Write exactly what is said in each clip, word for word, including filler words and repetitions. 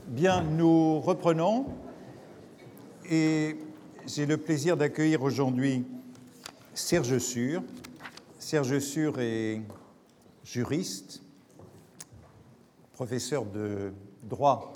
Bien, nous reprenons et j'ai le plaisir d'accueillir aujourd'hui Serge Sur. Serge Sur est juriste, professeur de droit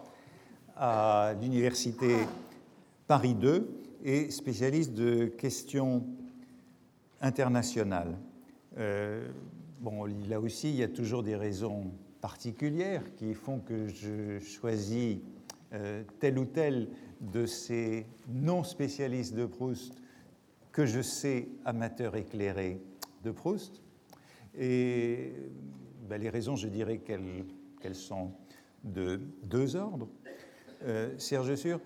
à l'université Paris deux et spécialiste de questions internationales. Euh, bon, là aussi, il y a toujours des raisons particulières qui font que je choisis euh, tel ou tel de ces non-spécialistes de Proust que je sais amateurs éclairés de Proust. Et ben, les raisons, je dirais qu'elles, qu'elles sont de deux ordres. Euh, Serge Sur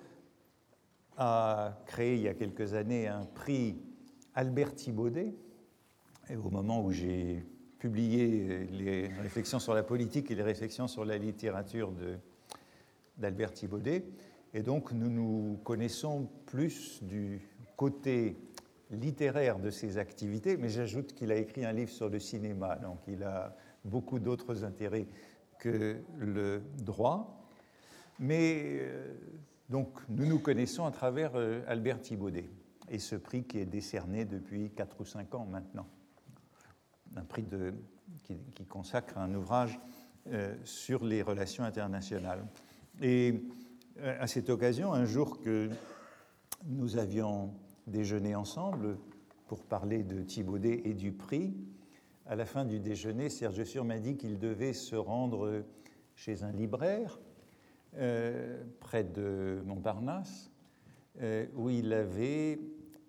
a créé il y a quelques années un prix Albert Thibaudet, et au moment où j'ai publié les réflexions sur la politique et les réflexions sur la littérature de, d'Albert Thibaudet. Et donc, nous nous connaissons plus du côté littéraire de ses activités, mais j'ajoute qu'il a écrit un livre sur le cinéma, donc il a beaucoup d'autres intérêts que le droit. Mais donc, nous nous connaissons à travers Albert Thibaudet et ce prix qui est décerné depuis quatre ou cinq ans maintenant. Un prix de, qui, qui consacre un ouvrage euh, sur les relations internationales. Et euh, à cette occasion, un jour que nous avions déjeuné ensemble pour parler de Thibaudet et du prix, à la fin du déjeuner, Serge Sur m'a dit qu'il devait se rendre chez un libraire euh, près de Montparnasse, euh, où il avait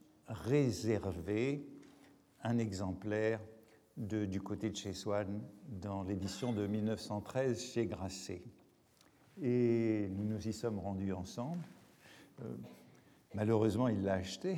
réservé un exemplaire De, du côté de chez Swann dans l'édition de mille neuf cent treize chez Grasset. Et nous nous y sommes rendus ensemble. Euh, malheureusement, il l'a acheté.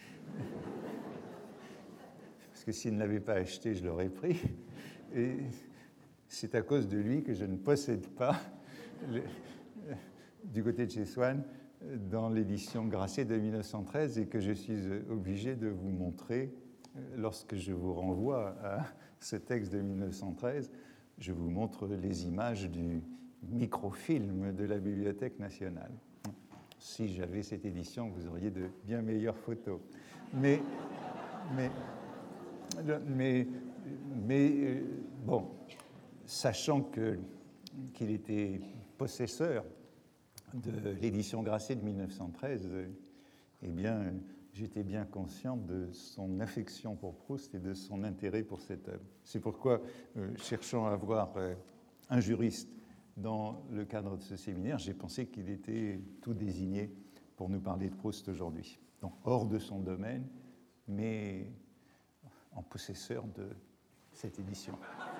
Parce que s'il ne l'avait pas acheté, je l'aurais pris. Et c'est à cause de lui que je ne possède pas le, euh, du côté de chez Swann dans l'édition Grasset de mille neuf cent treize et que je suis obligé de vous montrer. Lorsque je vous renvoie à ce texte de mille neuf cent treize, je vous montre les images du microfilm de la Bibliothèque nationale. Si j'avais cette édition, vous auriez de bien meilleures photos. Mais, mais, mais, mais bon, sachant que, qu'il était possesseur de l'édition Grasset de mille neuf cent treize, eh bien, j'étais bien conscient de son affection pour Proust et de son intérêt pour cette œuvre. C'est pourquoi, euh, cherchant à avoir euh, un juriste dans le cadre de ce séminaire, j'ai pensé qu'il était tout désigné pour nous parler de Proust aujourd'hui. Donc, hors de son domaine, mais en possesseur de cette édition.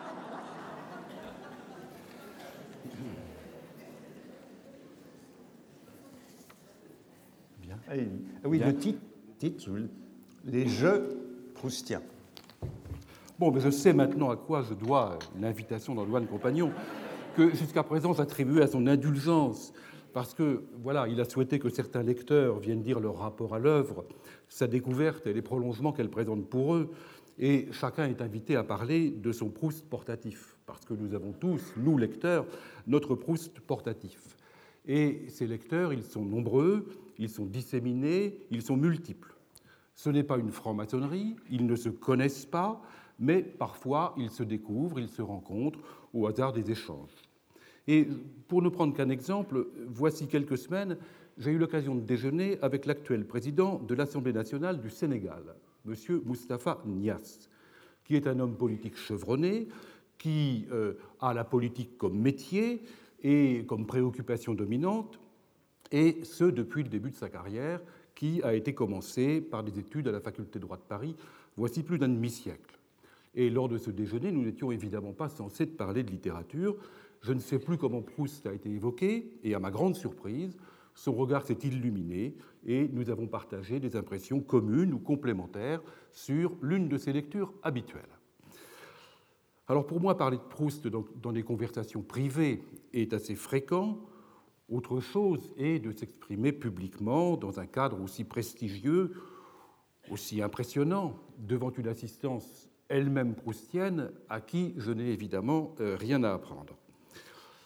Bien. Ah oui, Bien. Le titre. Titre, les jeux proustiens. Bon, mais je sais maintenant à quoi je dois l'invitation d'Antoine Compagnon, que jusqu'à présent j'attribuais à son indulgence, parce que, voilà, il a souhaité que certains lecteurs viennent dire leur rapport à l'œuvre, sa découverte et les prolongements qu'elle présente pour eux, et chacun est invité à parler de son Proust portatif, parce que nous avons tous, nous lecteurs, notre Proust portatif. Et ces lecteurs, ils sont nombreux, ils sont disséminés, ils sont multiples. Ce n'est pas une franc-maçonnerie, ils ne se connaissent pas, mais parfois ils se découvrent, ils se rencontrent au hasard des échanges. Et pour ne prendre qu'un exemple, voici quelques semaines, j'ai eu l'occasion de déjeuner avec l'actuel président de l'Assemblée nationale du Sénégal, M. Moustapha Niasse, qui est un homme politique chevronné, qui euh, a la politique comme métier et comme préoccupation dominante, et ce, depuis le début de sa carrière, qui a été commencée par des études à la faculté de droit de Paris, voici plus d'un demi-siècle. Et lors de ce déjeuner, nous n'étions évidemment pas censés parler de littérature. Je ne sais plus comment Proust a été évoqué, et à ma grande surprise, son regard s'est illuminé, et nous avons partagé des impressions communes ou complémentaires sur l'une de ses lectures habituelles. Alors pour moi, parler de Proust dans, dans des conversations privées est assez fréquent. Autre chose est de s'exprimer publiquement dans un cadre aussi prestigieux, aussi impressionnant, devant une assistance elle-même proustienne à qui je n'ai évidemment rien à apprendre.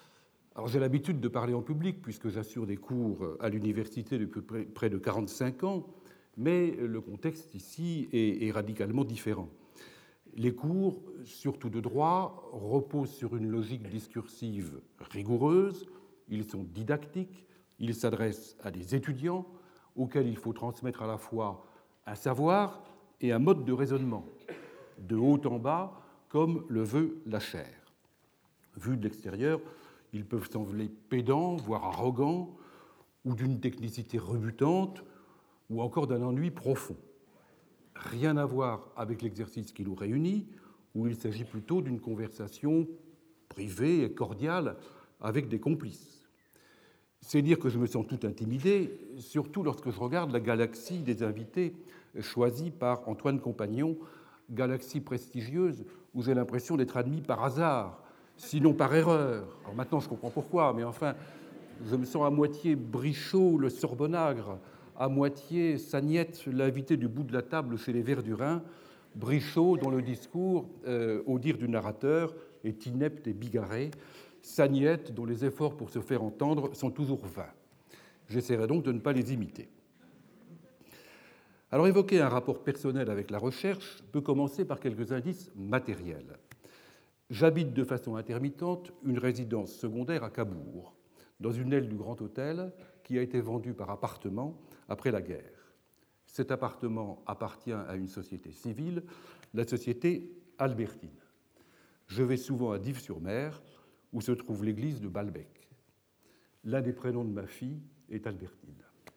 Alors j'ai l'habitude de parler en public puisque j'assure des cours à l'université depuis près de quarante-cinq ans, mais le contexte ici est, est radicalement différent. Les cours, surtout de droit, reposent sur une logique discursive rigoureuse, ils sont didactiques, ils s'adressent à des étudiants auxquels il faut transmettre à la fois un savoir et un mode de raisonnement, de haut en bas, comme le veut la chaire. Vus de l'extérieur, ils peuvent sembler pédants, voire arrogants, ou d'une technicité rebutante, ou encore d'un ennui profond. Rien à voir avec l'exercice qui nous réunit, où il s'agit plutôt d'une conversation privée et cordiale avec des complices. C'est dire que je me sens tout intimidé, surtout lorsque je regarde la galaxie des invités choisis par Antoine Compagnon, galaxie prestigieuse où j'ai l'impression d'être admis par hasard, sinon par erreur. Alors maintenant, je comprends pourquoi, mais enfin, je me sens à moitié Brichot, le Sorbonnagre, à moitié Sagnette, l'invité du bout de la table chez les Verdurin, Brichot, dont le discours, euh, au dire du narrateur, est inepte et bigarré, Sagnette, dont les efforts pour se faire entendre sont toujours vains. J'essaierai donc de ne pas les imiter. Alors, évoquer un rapport personnel avec la recherche peut commencer par quelques indices matériels. J'habite de façon intermittente une résidence secondaire à Cabourg, dans une aile du Grand Hôtel qui a été vendue par appartement après la guerre. Cet appartement appartient à une société civile, la société Albertine. Je vais souvent à Dives-sur-Mer, où se trouve l'église de Balbec. L'un des prénoms de ma fille est Albertine.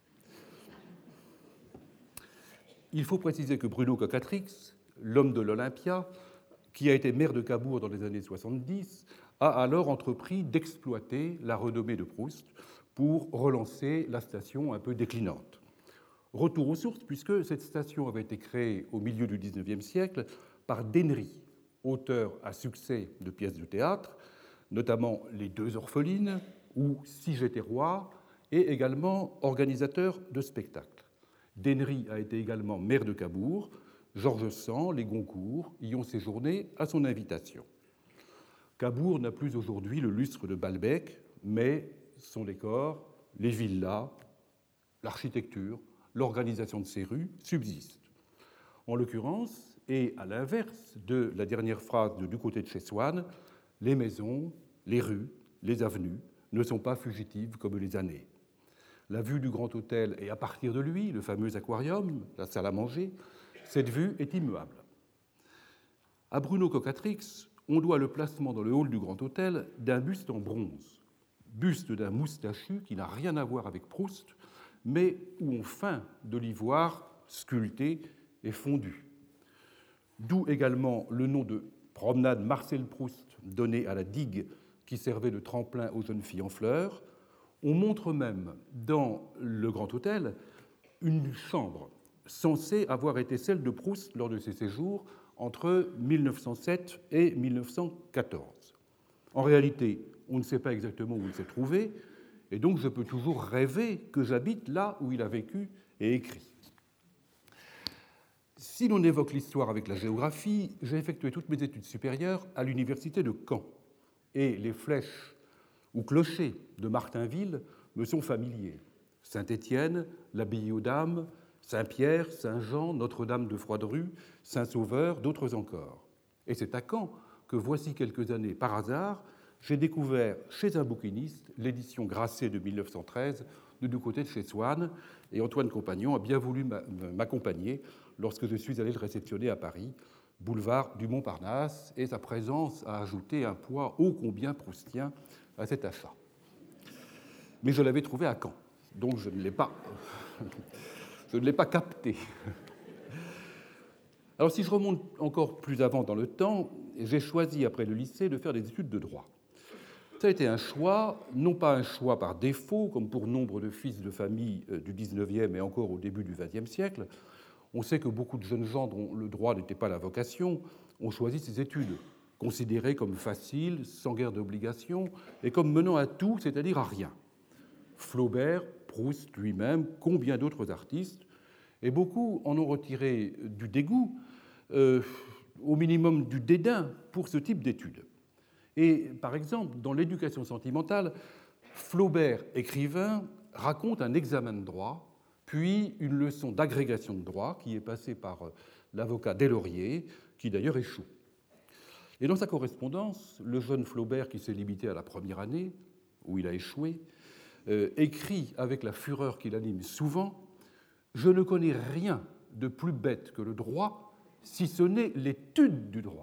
Il faut préciser que Bruno Cocatrix, l'homme de l'Olympia, qui a été maire de Cabourg dans les années soixante-dix, a alors entrepris d'exploiter la renommée de Proust pour relancer la station un peu déclinante. Retour aux sources, puisque cette station avait été créée au milieu du dix-neuvième siècle par Dennery, auteur à succès de pièces de théâtre, notamment Les Deux Orphelines ou Si j'étais roi, et également organisateur de spectacles. Dennery a été également maire de Cabourg. Georges Sand, les Goncourt y ont séjourné à son invitation. Cabourg n'a plus aujourd'hui le lustre de Balbec, mais son décor, les villas, l'architecture, l'organisation de ses rues subsistent. En l'occurrence, et à l'inverse de la dernière phrase de Du côté de chez Swann, les maisons, les rues, les avenues ne sont pas fugitives comme les années. La vue du Grand Hôtel et à partir de lui, le fameux aquarium, la salle à manger, cette vue est immuable. À Bruno Cocatrix, on doit le placement dans le hall du Grand Hôtel d'un buste en bronze, buste d'un moustachu qui n'a rien à voir avec Proust, mais où on feint de l'ivoire sculpté et fondu. D'où également le nom de promenade Marcel Proust donné à la digue qui servait de tremplin aux jeunes filles en fleurs. On montre même dans le Grand Hôtel une chambre censée avoir été celle de Proust lors de ses séjours entre mille neuf cent sept et mille neuf cent quatorze. En réalité, on ne sait pas exactement où il s'est trouvé, et donc je peux toujours rêver que j'habite là où il a vécu et écrit. Si l'on évoque l'histoire avec la géographie, j'ai effectué toutes mes études supérieures à l'université de Caen, et les flèches ou clochers de Martinville me sont familiers. Saint-Étienne, l'Abbaye aux Dames, Saint-Pierre, Saint-Jean, Notre-Dame de Froidrue, Saint-Sauveur, d'autres encore. Et c'est à Caen que, voici quelques années, par hasard, j'ai découvert chez un bouquiniste l'édition Grasset de mille neuf cent treize de Du côté de chez Swann, et Antoine Compagnon a bien voulu m'accompagner lorsque je suis allé le réceptionner à Paris, boulevard du Montparnasse, et sa présence a ajouté un poids ô combien proustien à cet achat. Mais je l'avais trouvé à Caen, donc je ne l'ai pas, je ne l'ai pas capté. Alors si je remonte encore plus avant dans le temps, j'ai choisi après le lycée de faire des études de droit. Ça a été un choix, non pas un choix par défaut, comme pour nombre de fils de famille du dix-neuvième et encore au début du vingtième siècle. On sait que beaucoup de jeunes gens dont le droit n'était pas la vocation ont choisi ces études, considérées comme faciles, sans guère d'obligation, et comme menant à tout, c'est-à-dire à rien. Flaubert, Proust lui-même, combien d'autres artistes, et beaucoup en ont retiré du dégoût, euh, au minimum du dédain pour ce type d'études. Et par exemple, dans l'éducation sentimentale, Flaubert, écrivain, raconte un examen de droit, puis une leçon d'agrégation de droit qui est passée par l'avocat Deslauriers, qui d'ailleurs échoue. Et dans sa correspondance, le jeune Flaubert, qui s'est limité à la première année, où il a échoué, euh, écrit avec la fureur qui l'anime souvent « Je ne connais rien de plus bête que le droit, si ce n'est l'étude du droit. »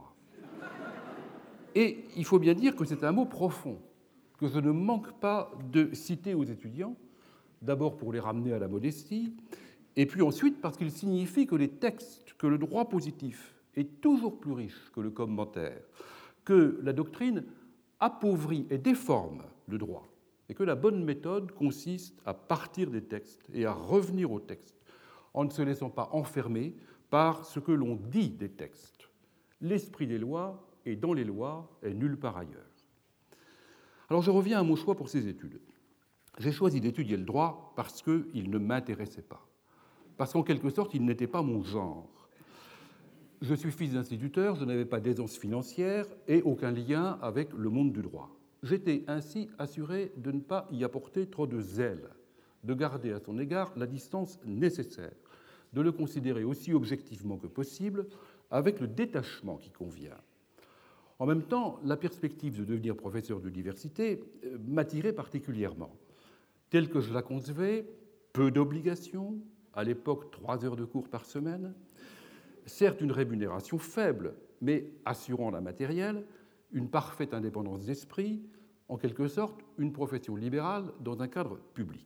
Et il faut bien dire que c'est un mot profond, que je ne manque pas de citer aux étudiants, d'abord pour les ramener à la modestie, et puis ensuite parce qu'il signifie que les textes, que le droit positif est toujours plus riche que le commentaire, que la doctrine appauvrit et déforme le droit, et que la bonne méthode consiste à partir des textes et à revenir aux textes, en ne se laissant pas enfermer par ce que l'on dit des textes. L'esprit des lois est dans les lois et nulle part ailleurs. Alors je reviens à mon choix pour ces études. J'ai choisi d'étudier le droit parce qu'il ne m'intéressait pas, parce qu'en quelque sorte, il n'était pas mon genre. Je suis fils d'instituteur, je n'avais pas d'aisance financière et aucun lien avec le monde du droit. J'étais ainsi assuré de ne pas y apporter trop de zèle, de garder à son égard la distance nécessaire, de le considérer aussi objectivement que possible, avec le détachement qui convient. En même temps, la perspective de devenir professeur d'université m'attirait particulièrement. Telle que je la concevais, peu d'obligations, à l'époque trois heures de cours par semaine, certes une rémunération faible, mais assurant la matérielle, une parfaite indépendance d'esprit, en quelque sorte une profession libérale dans un cadre public.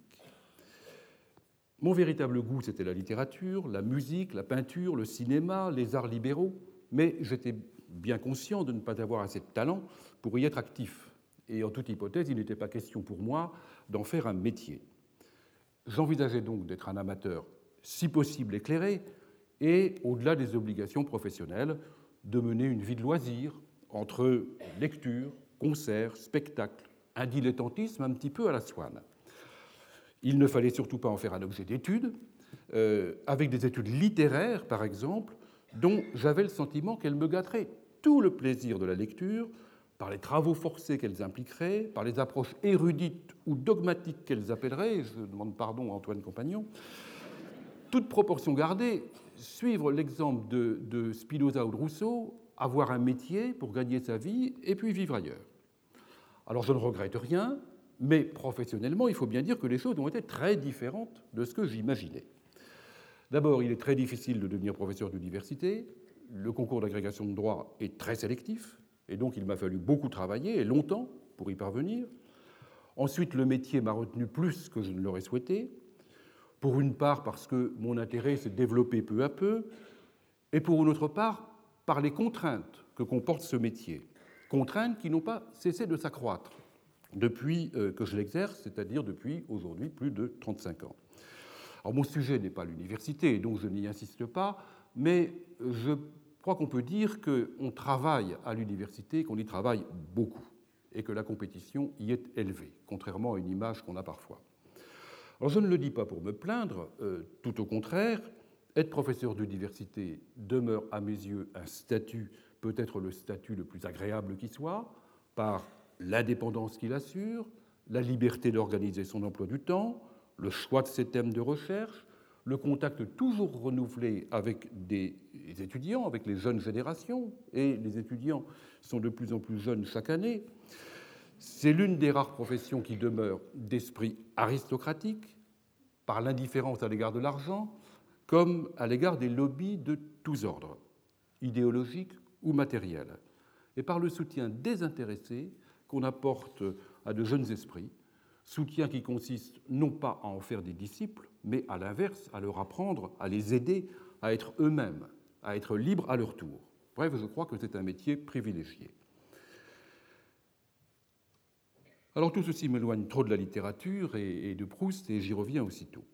Mon véritable goût, c'était la littérature, la musique, la peinture, le cinéma, les arts libéraux, mais j'étais bien conscient de ne pas avoir assez de talent pour y être actif. Et en toute hypothèse, il n'était pas question pour moi d'en faire un métier. J'envisageais donc d'être un amateur, si possible éclairé, et, au-delà des obligations professionnelles, de mener une vie de loisir entre lecture, concerts, spectacles, un dilettantisme un petit peu à la Swann. Il ne fallait surtout pas en faire un objet d'étude, euh, avec des études littéraires, par exemple, dont j'avais le sentiment qu'elles me gâteraient tout le plaisir de la lecture, par les travaux forcés qu'elles impliqueraient, par les approches érudites ou dogmatiques qu'elles appelleraient, je demande pardon à Antoine Compagnon, toute proportion gardée, suivre l'exemple de, de Spinoza ou de Rousseau, avoir un métier pour gagner sa vie et puis vivre ailleurs. Alors je ne regrette rien, mais professionnellement, il faut bien dire que les choses ont été très différentes de ce que j'imaginais. D'abord, il est très difficile de devenir professeur d'université. Le concours d'agrégation de droit est très sélectif, et donc il m'a fallu beaucoup travailler, et longtemps, pour y parvenir. Ensuite, le métier m'a retenu plus que je ne l'aurais souhaité, pour une part parce que mon intérêt s'est développé peu à peu, et pour une autre part par les contraintes que comporte ce métier, contraintes qui n'ont pas cessé de s'accroître depuis que je l'exerce, c'est-à-dire depuis aujourd'hui plus de trente-cinq ans. Alors mon sujet n'est pas l'université, donc je n'y insiste pas, mais je crois qu'on peut dire qu'on travaille à l'université, qu'on y travaille beaucoup, et que la compétition y est élevée, contrairement à une image qu'on a parfois. Alors je ne le dis pas pour me plaindre, euh, tout au contraire, être professeur d'université demeure à mes yeux un statut, peut-être le statut le plus agréable qui soit, par l'indépendance qu'il assure, la liberté d'organiser son emploi du temps, le choix de ses thèmes de recherche, le contact toujours renouvelé avec des étudiants, avec les jeunes générations, et les étudiants sont de plus en plus jeunes chaque année. C'est l'une des rares professions qui demeure d'esprit aristocratique, par l'indifférence à l'égard de l'argent, comme à l'égard des lobbies de tous ordres, idéologiques ou matériels, et par le soutien désintéressé qu'on apporte à de jeunes esprits, soutien qui consiste non pas à en faire des disciples, mais à l'inverse, à leur apprendre, à les aider à être eux-mêmes, à être libres à leur tour. Bref, je crois que c'est un métier privilégié. Alors tout ceci m'éloigne trop de la littérature et de Proust, et j'y reviens aussitôt.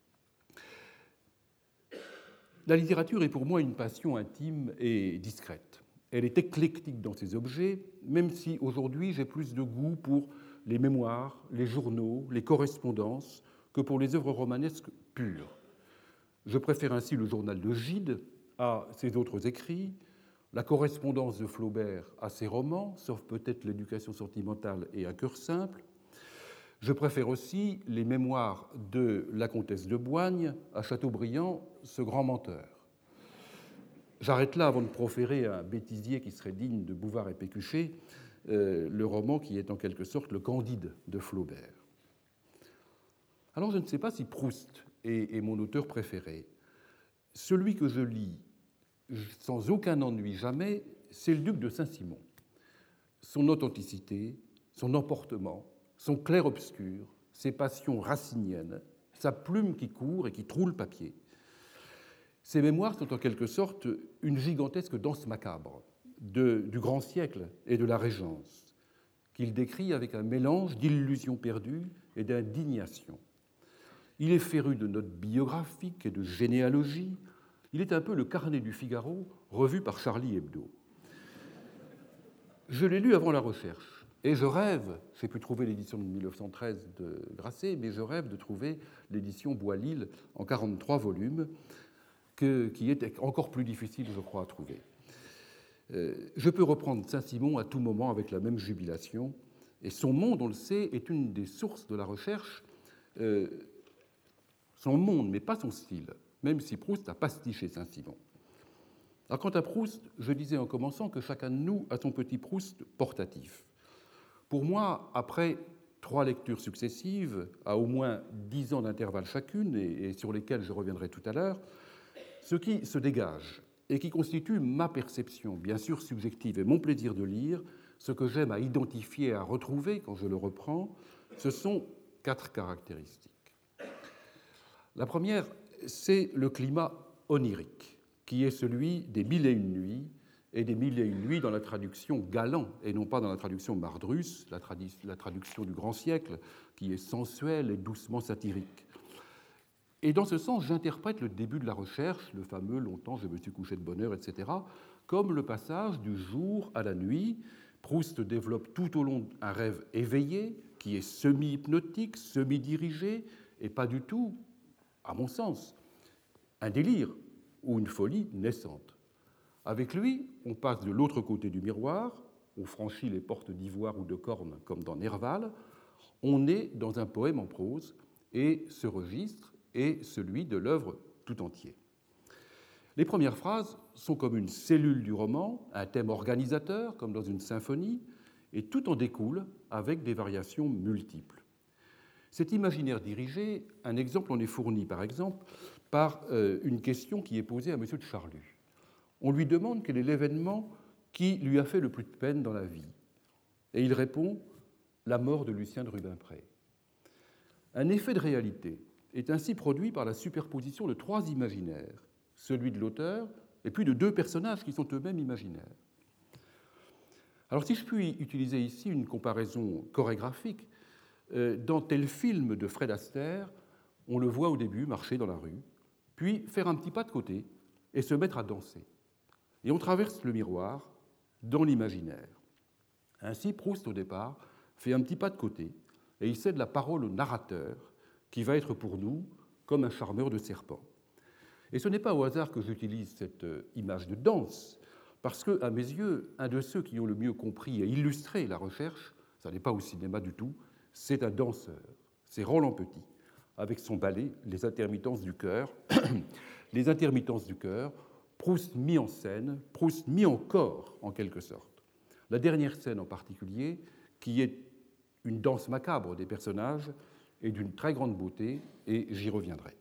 La littérature est pour moi une passion intime et discrète. Elle est éclectique dans ses objets, même si aujourd'hui j'ai plus de goût pour les mémoires, les journaux, les correspondances, que pour les œuvres romanesques pures. Je préfère ainsi le journal de Gide à ses autres écrits, la correspondance de Flaubert à ses romans, sauf peut-être l'Éducation sentimentale et Un cœur simple. Je préfère aussi les mémoires de la comtesse de Boigne à Chateaubriand, ce grand menteur. J'arrête là avant de proférer un bêtisier qui serait digne de Bouvard et Pécuchet, euh, le roman qui est en quelque sorte le Candide de Flaubert. Alors je ne sais pas si Proust est, est mon auteur préféré. Celui que je lis sans aucun ennui jamais, c'est le duc de Saint-Simon. Son authenticité, son emportement, son clair-obscur, ses passions raciniennes, sa plume qui court et qui troue le papier. Ces mémoires sont en quelque sorte une gigantesque danse macabre de, du grand siècle et de la Régence, qu'il décrit avec un mélange d'illusions perdues et d'indignation. Il est féru de notes biographiques et de généalogie. Il est un peu le Carnet du Figaro revu par Charlie Hebdo. Je l'ai lu avant la recherche et je rêve, j'ai pu trouver l'édition de mille neuf cent treize de Grasset, mais je rêve de trouver l'édition Bois-Lille en quarante-trois volumes, que, qui est encore plus difficile, je crois, à trouver. Euh, je peux reprendre Saint-Simon à tout moment avec la même jubilation, et son monde, on le sait, est une des sources de la recherche. Euh, son monde, mais pas son style, même si Proust a pastiché Saint-Simon. Alors, quant à Proust, je disais en commençant que chacun de nous a son petit Proust portatif. Pour moi, après trois lectures successives, à au moins dix ans d'intervalle chacune, et, et sur lesquelles je reviendrai tout à l'heure, ce qui se dégage et qui constitue ma perception, bien sûr subjective, et mon plaisir de lire, ce que j'aime à identifier et à retrouver quand je le reprends, ce sont quatre caractéristiques. La première, c'est le climat onirique, qui est celui des Mille et une nuits, et des Mille et une nuits dans la traduction Galland, et non pas dans la traduction Mardrus, la, tradu- la traduction du grand siècle, qui est sensuelle et doucement satirique. Et dans ce sens, j'interprète le début de la recherche, le fameux « longtemps je me suis couché de bonne heure », et cetera, comme le passage du jour à la nuit. Proust développe tout au long un rêve éveillé, qui est semi-hypnotique, semi-dirigé, et pas du tout, à mon sens, un délire ou une folie naissante. Avec lui, on passe de l'autre côté du miroir, on franchit les portes d'ivoire ou de corne comme dans Nerval, on est dans un poème en prose, et ce registre est celui de l'œuvre tout entier. Les premières phrases sont comme une cellule du roman, un thème organisateur, comme dans une symphonie, et tout en découle avec des variations multiples. Cet imaginaire dirigé, un exemple en est fourni, par exemple, par euh, une question qui est posée à M. de Charlus. On lui demande quel est l'événement qui lui a fait le plus de peine dans la vie. Et il répond « la mort de Lucien de Rubempré ». Un effet de réalité est ainsi produit par la superposition de trois imaginaires, celui de l'auteur et puis de deux personnages qui sont eux-mêmes imaginaires. Alors si je puis utiliser ici une comparaison chorégraphique, dans tel film de Fred Astaire, on le voit au début marcher dans la rue, puis faire un petit pas de côté et se mettre à danser. Et on traverse le miroir dans l'imaginaire. Ainsi, Proust, au départ, fait un petit pas de côté et il cède la parole au narrateur qui va être pour nous comme un charmeur de serpents. Et ce n'est pas au hasard que j'utilise cette image de danse, parce que, à mes yeux, un de ceux qui ont le mieux compris et illustré la recherche, ça n'est pas au cinéma du tout, c'est un danseur, c'est Roland Petit, avec son ballet « Les intermittences du cœur ». Les intermittences du cœur, Proust mis en scène, Proust mis en corps, en quelque sorte. La dernière scène en particulier, qui est une danse macabre des personnages, est d'une très grande beauté, et j'y reviendrai.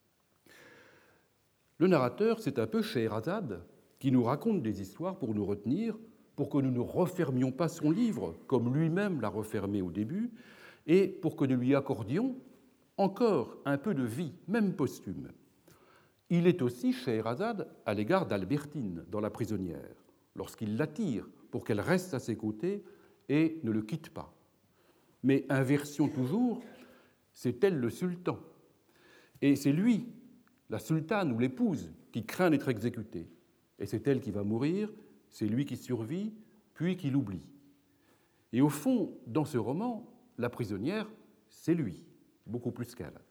Le narrateur, c'est un peu Scheherazade, qui nous raconte des histoires pour nous retenir, pour que nous ne refermions pas son livre, comme lui-même l'a refermé au début, et pour que nous lui accordions encore un peu de vie, même posthume. Il est aussi Scheherazade à l'égard d'Albertine dans La prisonnière, lorsqu'il l'attire pour qu'elle reste à ses côtés et ne le quitte pas. Mais inversion toujours, c'est elle le sultan. Et c'est lui, la sultane ou l'épouse, qui craint d'être exécutée. Et c'est elle qui va mourir, c'est lui qui survit, puis qui l'oublie. Et au fond, dans ce roman, la prisonnière, c'est lui, beaucoup plus qu'elle.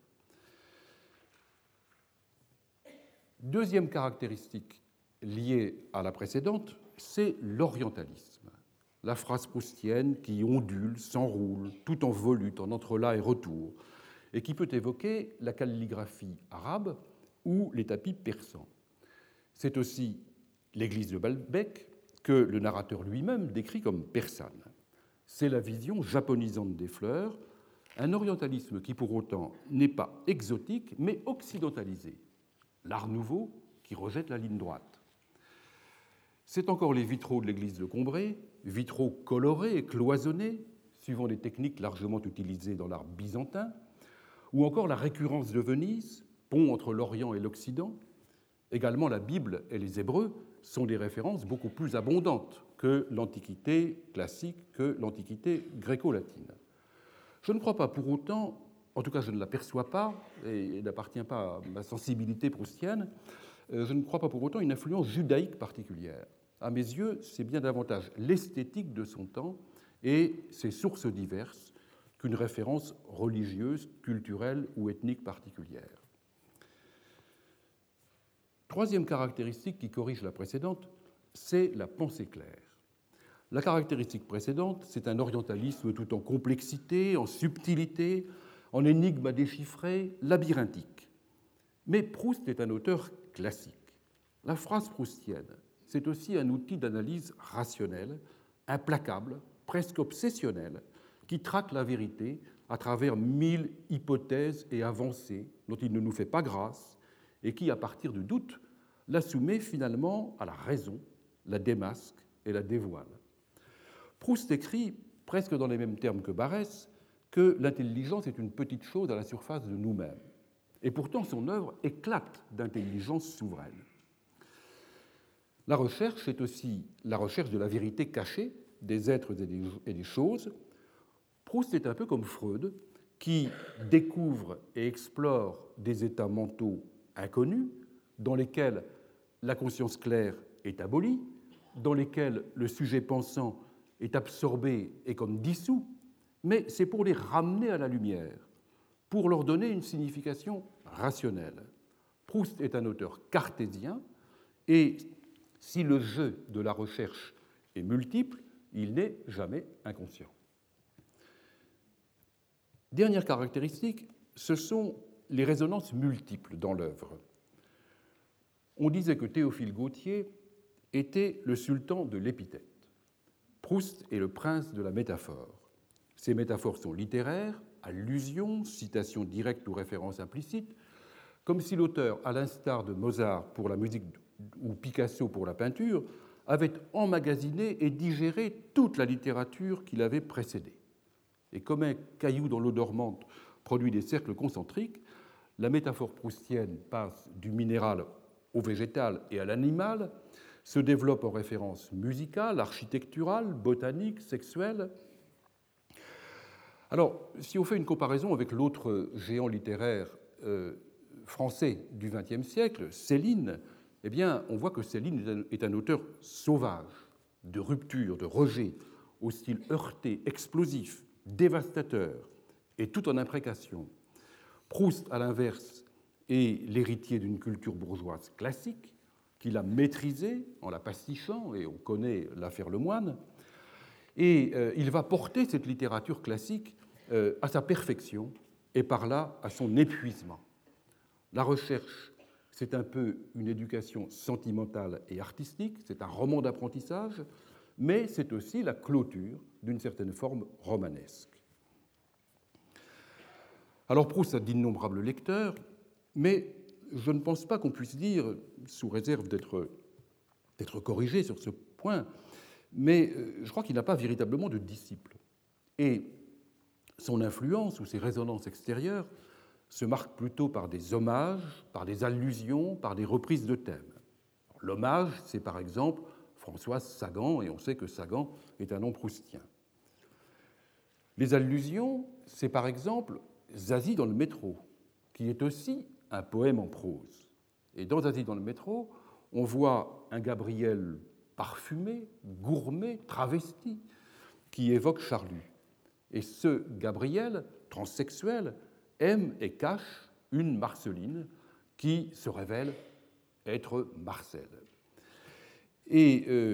Deuxième caractéristique liée à la précédente, c'est l'orientalisme, la phrase proustienne qui ondule, s'enroule, tout en volute, en entrelacs et retours, et qui peut évoquer la calligraphie arabe ou les tapis persans. C'est aussi l'église de Balbec que le narrateur lui-même décrit comme persane. C'est la vision japonisante des fleurs, un orientalisme qui pour autant n'est pas exotique mais occidentalisé, l'art nouveau qui rejette la ligne droite. C'est encore les vitraux de l'église de Combray, vitraux colorés et cloisonnés, suivant des techniques largement utilisées dans l'art byzantin, ou encore la récurrence de Venise, pont entre l'Orient et l'Occident. Également, la Bible et les Hébreux sont des références beaucoup plus abondantes que l'Antiquité classique, que l'Antiquité gréco-latine. Je ne crois pas pour autant, en tout cas je ne l'aperçois pas, et il n'appartient pas à ma sensibilité proustienne, je ne crois pas pour autant une influence judaïque particulière. À mes yeux, c'est bien davantage l'esthétique de son temps et ses sources diverses qu'une référence religieuse, culturelle ou ethnique particulière. Troisième caractéristique qui corrige la précédente, c'est la pensée claire. La caractéristique précédente, c'est un orientalisme tout en complexité, en subtilité, en énigmes à déchiffrer, labyrinthique. Mais Proust est un auteur classique. La phrase proustienne, c'est aussi un outil d'analyse rationnelle, implacable, presque obsessionnel, qui traque la vérité à travers mille hypothèses et avancées dont il ne nous fait pas grâce et qui, à partir du doute, la soumet finalement à la raison, la démasque et la dévoile. Proust écrit, presque dans les mêmes termes que Barrès, que l'intelligence est une petite chose à la surface de nous-mêmes. Et pourtant, son œuvre éclate d'intelligence souveraine. La recherche, c'est aussi la recherche de la vérité cachée des êtres et des choses. Proust est un peu comme Freud, qui découvre et explore des états mentaux inconnus, dans lesquels la conscience claire est abolie, dans lesquels le sujet pensant est absorbé et comme dissous, mais c'est pour les ramener à la lumière, pour leur donner une signification rationnelle. Proust est un auteur cartésien, et si le jeu de la recherche est multiple, il n'est jamais inconscient. Dernière caractéristique, ce sont les résonances multiples dans l'œuvre. On disait que Théophile Gautier était le sultan de l'épithète. Proust est le prince de la métaphore. Ces métaphores sont littéraires, allusions, citations directes ou références implicites, comme si l'auteur, à l'instar de Mozart pour la musique ou Picasso pour la peinture, avait emmagasiné et digéré toute la littérature qui l'avait précédée. Et comme un caillou dans l'eau dormante produit des cercles concentriques, la métaphore proustienne passe du minéral au végétal et à l'animal, se développe en références musicales, architecturales, botaniques, sexuelles. Alors, si on fait une comparaison avec l'autre géant littéraire euh, français du vingtième siècle, Céline, eh bien, on voit que Céline est un auteur sauvage, de rupture, de rejet, au style heurté, explosif, dévastateur, et tout en imprécation. Proust, à l'inverse, est l'héritier d'une culture bourgeoise classique, qu'il a maîtrisée en la pastichant, et on connaît l'affaire Lemoine, et euh, il va porter cette littérature classique euh, à sa perfection, et par là à son épuisement. La recherche, c'est un peu une éducation sentimentale et artistique, c'est un roman d'apprentissage, mais c'est aussi la clôture d'une certaine forme romanesque. Alors Proust a d'innombrables lecteurs, mais je ne pense pas qu'on puisse dire, sous réserve d'être, d'être corrigé sur ce point, mais je crois qu'il n'a pas véritablement de disciples. Et son influence ou ses résonances extérieures se marquent plutôt par des hommages, par des allusions, par des reprises de thèmes. L'hommage, c'est par exemple Françoise Sagan, et on sait que Sagan est un nom proustien. Les allusions, c'est par exemple Zazie dans le métro, qui est aussi un poème en prose. Et dans Zazie dans le métro, on voit un Gabriel parfumé, gourmet, travesti, qui évoque Charlus. Et ce Gabriel, transsexuel, aime et cache une Marceline qui se révèle être Marcel. Et euh,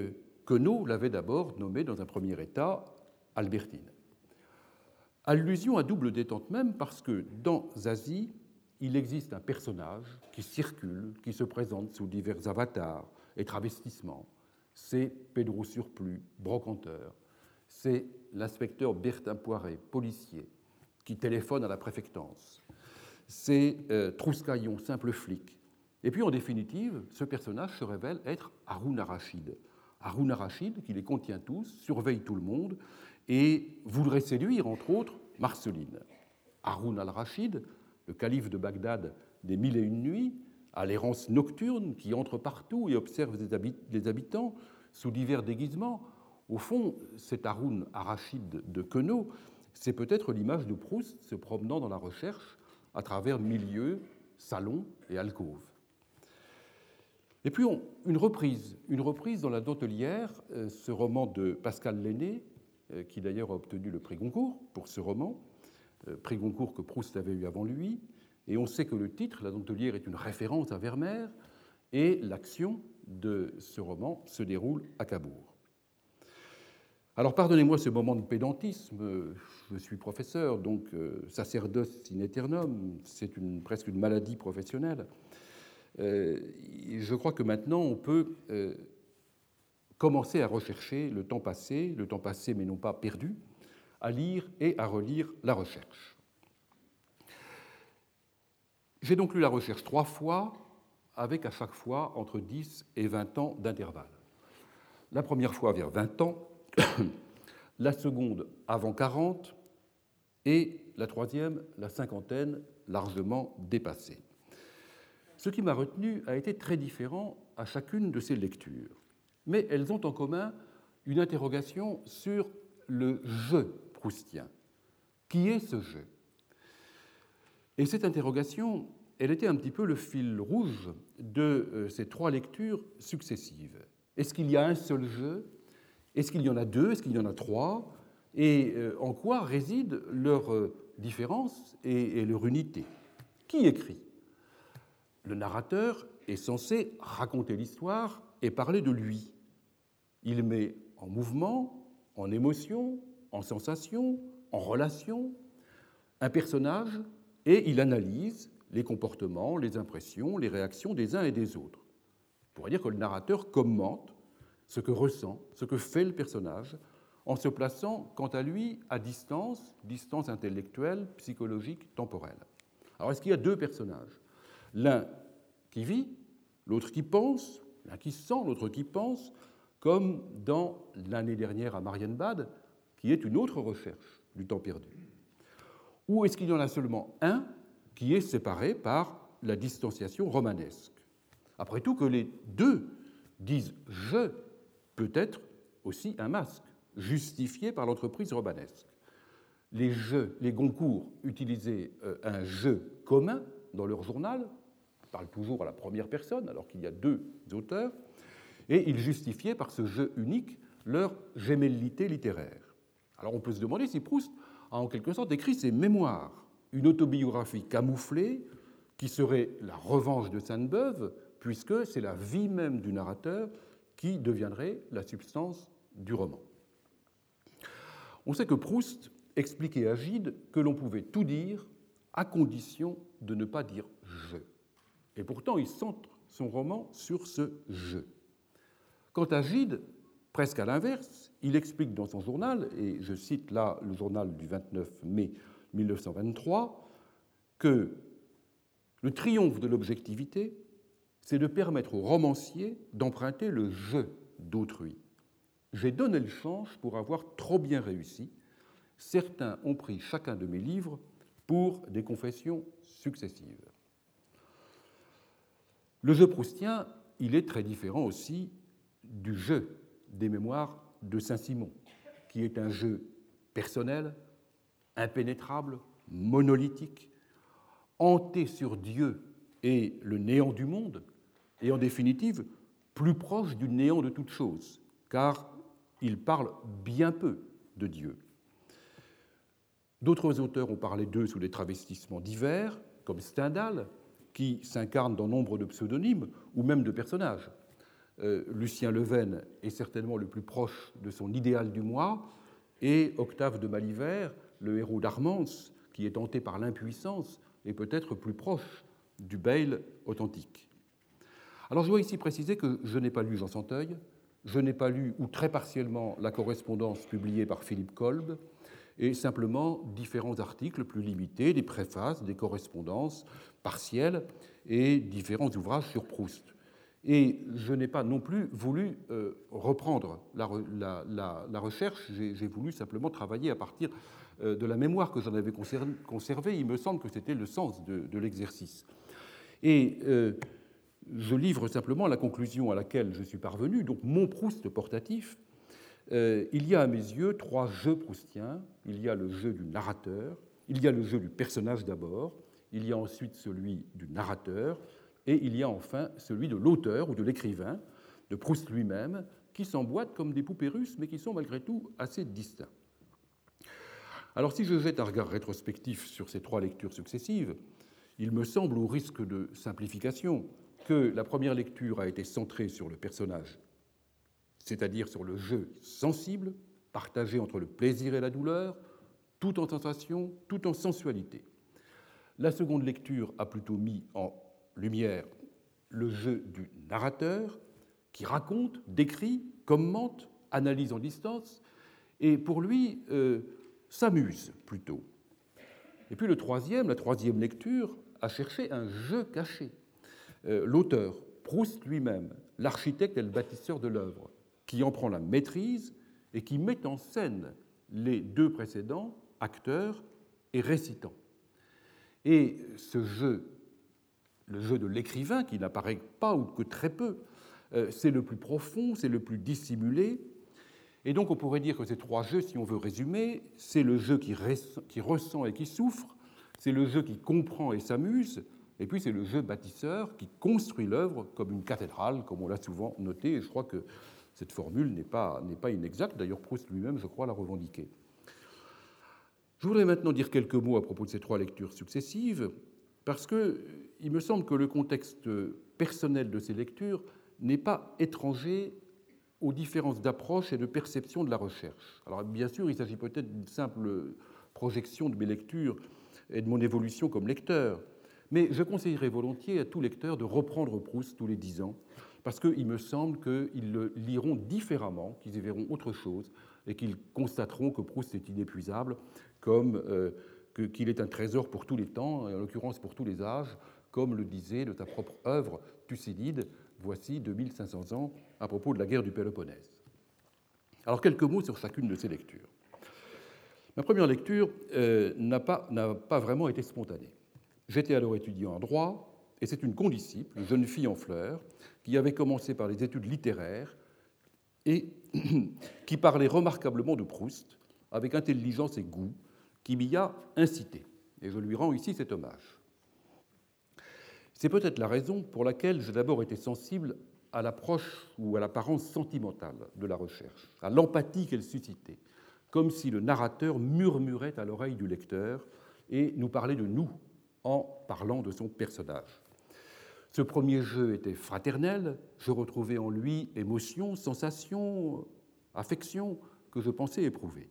Queneau l'avait d'abord nommé dans un premier état Albertine. Allusion à double détente même parce que dans Zazie, il existe un personnage qui circule, qui se présente sous divers avatars et travestissements. C'est Pedro Surplus, brocanteur. C'est l'inspecteur Bertin Poiret, policier, qui téléphone à la préfectance. C'est euh, Trouscaillon, simple flic. Et puis, en définitive, ce personnage se révèle être Haroun Arrachid. Haroun Arrachid, qui les contient tous, surveille tout le monde et voudrait séduire, entre autres, Marceline. Haroun al-Rachid, le calife de Bagdad des Mille et Une Nuits, à l'errance nocturne, qui entre partout et observe les habitants sous divers déguisements. Au fond, cet Haroun al-Rachid de Queneau, c'est peut-être l'image de Proust se promenant dans la recherche à travers milieux, salons et alcôves. Et puis, on, une reprise, une reprise dans La Dentelière, euh, ce roman de Pascal Lenné, euh, qui d'ailleurs a obtenu le prix Goncourt pour ce roman, euh, prix Goncourt que Proust avait eu avant lui. Et on sait que le titre, La Dentelière, est une référence à Vermeer, et l'action de ce roman se déroule à Cabourg. Alors, pardonnez-moi ce moment de pédantisme, je suis professeur, donc euh, sacerdoce in aeternum, c'est une, presque une maladie professionnelle. Euh, je crois que maintenant, on peut euh, commencer à rechercher le temps passé, le temps passé mais non pas perdu, à lire et à relire la recherche. J'ai donc lu la recherche trois fois, avec à chaque fois entre dix et vingt ans d'intervalle. La première fois vers vingt ans, la seconde avant quarante, et la troisième, la cinquantaine, largement dépassée. Ce qui m'a retenu a été très différent à chacune de ces lectures, mais elles ont en commun une interrogation sur le jeu proustien. Qui est ce jeu ? Et cette interrogation, elle était un petit peu le fil rouge de ces trois lectures successives. Est-ce qu'il y a un seul jeu ? Est-ce qu'il y en a deux ? Est-ce qu'il y en a trois ? Et en quoi réside leur différence et leur unité ? Qui écrit ? Le narrateur est censé raconter l'histoire et parler de lui. Il met en mouvement, en émotion, en sensation, en relation un personnage et il analyse les comportements, les impressions, les réactions des uns et des autres. On pourrait dire que le narrateur commente ce que ressent, ce que fait le personnage, en se plaçant, quant à lui, à distance, distance intellectuelle, psychologique, temporelle. Alors, est-ce qu'il y a deux personnages ? L'un qui vit, l'autre qui pense, l'un qui sent, l'autre qui pense, comme dans l'année dernière à Marienbad, qui est une autre recherche du temps perdu. Ou est-ce qu'il y en a seulement un qui est séparé par la distanciation romanesque ? Après tout, que les deux disent « je » peut être aussi un masque, justifié par l'entreprise romanesque. Les jeux, les Goncourt utilisaient un jeu commun dans leur journal, ils parlent toujours à la première personne alors qu'il y a deux auteurs, et ils justifiaient par ce jeu unique leur gémellité littéraire. Alors on peut se demander si Proust a en quelque sorte écrit ses mémoires, une autobiographie camouflée qui serait la revanche de Sainte-Beuve, puisque c'est la vie même du narrateur qui deviendrait la substance du roman. On sait que Proust expliquait à Gide que l'on pouvait tout dire à condition de ne pas dire « je ». Et pourtant, il centre son roman sur ce « je ». Quant à Gide, presque à l'inverse, il explique dans son journal, et je cite là le journal du vingt-neuf mai mille neuf cent vingt-trois, que le triomphe de l'objectivité, c'est de permettre au romancier d'emprunter le « je » d'autrui. J'ai donné le change pour avoir trop bien réussi. Certains ont pris chacun de mes livres pour des confessions successives. Le jeu proustien, il est très différent aussi du jeu des mémoires de Saint-Simon, qui est un jeu personnel, impénétrable, monolithique, hanté sur Dieu et le néant du monde, et en définitive, plus proche du néant de toute chose, car il parle bien peu de Dieu. D'autres auteurs ont parlé d'eux sous des travestissements divers, comme Stendhal, qui s'incarne dans nombre de pseudonymes ou même de personnages. Euh, Lucien Leven est certainement le plus proche de son idéal du moi, et Octave de Malivert, le héros d'Armance, qui est tenté par l'impuissance, est peut-être plus proche du Bayle authentique. Alors je dois ici préciser que je n'ai pas lu Jean Santeuil, je n'ai pas lu, ou très partiellement, la correspondance publiée par Philippe Kolb, et simplement différents articles plus limités, des préfaces, des correspondances partielles et différents ouvrages sur Proust. Et je n'ai pas non plus voulu euh, reprendre la, la, la, la recherche, j'ai, j'ai voulu simplement travailler à partir euh, de la mémoire que j'en avais conservée. Il me semble que c'était le sens de, de l'exercice. Et euh, je livre simplement la conclusion à laquelle je suis parvenu, donc mon Proust portatif. Euh, il y a à mes yeux trois jeux proustiens. Il y a le jeu du narrateur, il y a le jeu du personnage d'abord, il y a ensuite celui du narrateur, et il y a enfin celui de l'auteur ou de l'écrivain, de Proust lui-même, qui s'emboîtent comme des poupées russes, mais qui sont malgré tout assez distincts. Alors si je jette un regard rétrospectif sur ces trois lectures successives, il me semble, au risque de simplification, que la première lecture a été centrée sur le personnage, c'est-à-dire sur le jeu sensible, partagé entre le plaisir et la douleur, tout en sensation, tout en sensualité. La seconde lecture a plutôt mis en lumière le jeu du narrateur, qui raconte, décrit, commente, analyse en distance, et pour lui, euh, s'amuse plutôt. Et puis le troisième, la troisième lecture, a cherché un jeu caché. Euh, l'auteur, Proust lui-même, l'architecte et le bâtisseur de l'œuvre, qui en prend la maîtrise et qui met en scène les deux précédents, acteurs et récitants. Et ce jeu, le jeu de l'écrivain, qui n'apparaît pas ou que très peu, euh, c'est le plus profond, c'est le plus dissimulé. Et donc on pourrait dire que ces trois jeux, si on veut résumer, c'est le jeu qui, res- qui ressent et qui souffre, c'est le jeu qui comprend et s'amuse, et puis c'est le jeu bâtisseur qui construit l'œuvre comme une cathédrale, comme on l'a souvent noté, et je crois que cette formule n'est pas, n'est pas inexacte. D'ailleurs, Proust lui-même, je crois, l'a revendiquée. Je voudrais maintenant dire quelques mots à propos de ces trois lectures successives, parce qu'il me semble que le contexte personnel de ces lectures n'est pas étranger aux différences d'approche et de perception de la recherche. Alors, bien sûr, il s'agit peut-être d'une simple projection de mes lectures et de mon évolution comme lecteur, mais je conseillerais volontiers à tout lecteur de reprendre Proust tous les dix ans, parce qu'il me semble qu'ils le liront différemment, qu'ils y verront autre chose, et qu'ils constateront que Proust est inépuisable, comme euh, que, qu'il est un trésor pour tous les temps, et en l'occurrence pour tous les âges, comme le disait de sa propre œuvre Thucydide, voici deux mille cinq cents ans, à propos de la guerre du Péloponnèse. Alors, quelques mots sur chacune de ces lectures. Ma première lecture euh, n'a pas, n'a pas vraiment été spontanée. J'étais alors étudiant en droit, et c'est une condisciple, une jeune fille en fleurs, qui avait commencé par les études littéraires et qui parlait remarquablement de Proust, avec intelligence et goût, qui m'y a incité. Et je lui rends ici cet hommage. C'est peut-être la raison pour laquelle j'ai d'abord été sensible à l'approche ou à l'apparence sentimentale de la recherche, à l'empathie qu'elle suscitait, comme si le narrateur murmurait à l'oreille du lecteur et nous parlait de nous en parlant de son personnage. Ce premier jeu était fraternel, je retrouvais en lui émotion, sensation, affection que je pensais éprouver.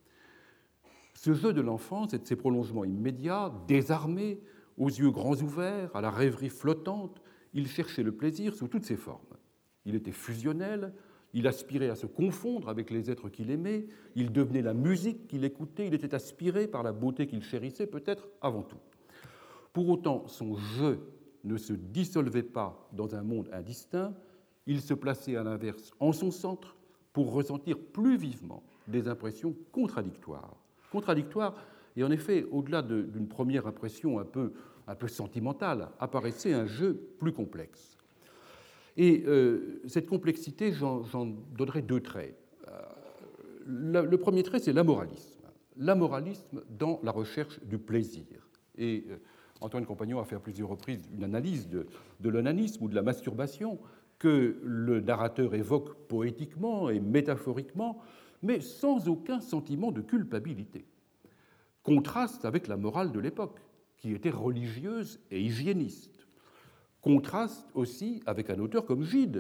Ce jeu de l'enfance et de ses prolongements immédiats, désarmé, aux yeux grands ouverts, à la rêverie flottante, il cherchait le plaisir sous toutes ses formes. Il était fusionnel, il aspirait à se confondre avec les êtres qu'il aimait, il devenait la musique qu'il écoutait, il était aspiré par la beauté qu'il chérissait, peut-être avant tout. Pour autant, son jeu ne se dissolvait pas dans un monde indistinct, il se plaçait à l'inverse en son centre pour ressentir plus vivement des impressions contradictoires. Contradictoires, et en effet, au-delà de, d'une première impression un peu, un peu sentimentale, apparaissait un jeu plus complexe. Et euh, cette complexité, j'en, j'en donnerai deux traits. Euh, le, le premier trait, c'est l'amoralisme. L'amoralisme dans la recherche du plaisir. Et euh, Antoine Compagnon a fait à plusieurs reprises une analyse de, de l'onanisme ou de la masturbation que le narrateur évoque poétiquement et métaphoriquement, mais sans aucun sentiment de culpabilité. Contraste avec la morale de l'époque, qui était religieuse et hygiéniste. Contraste aussi avec un auteur comme Gide,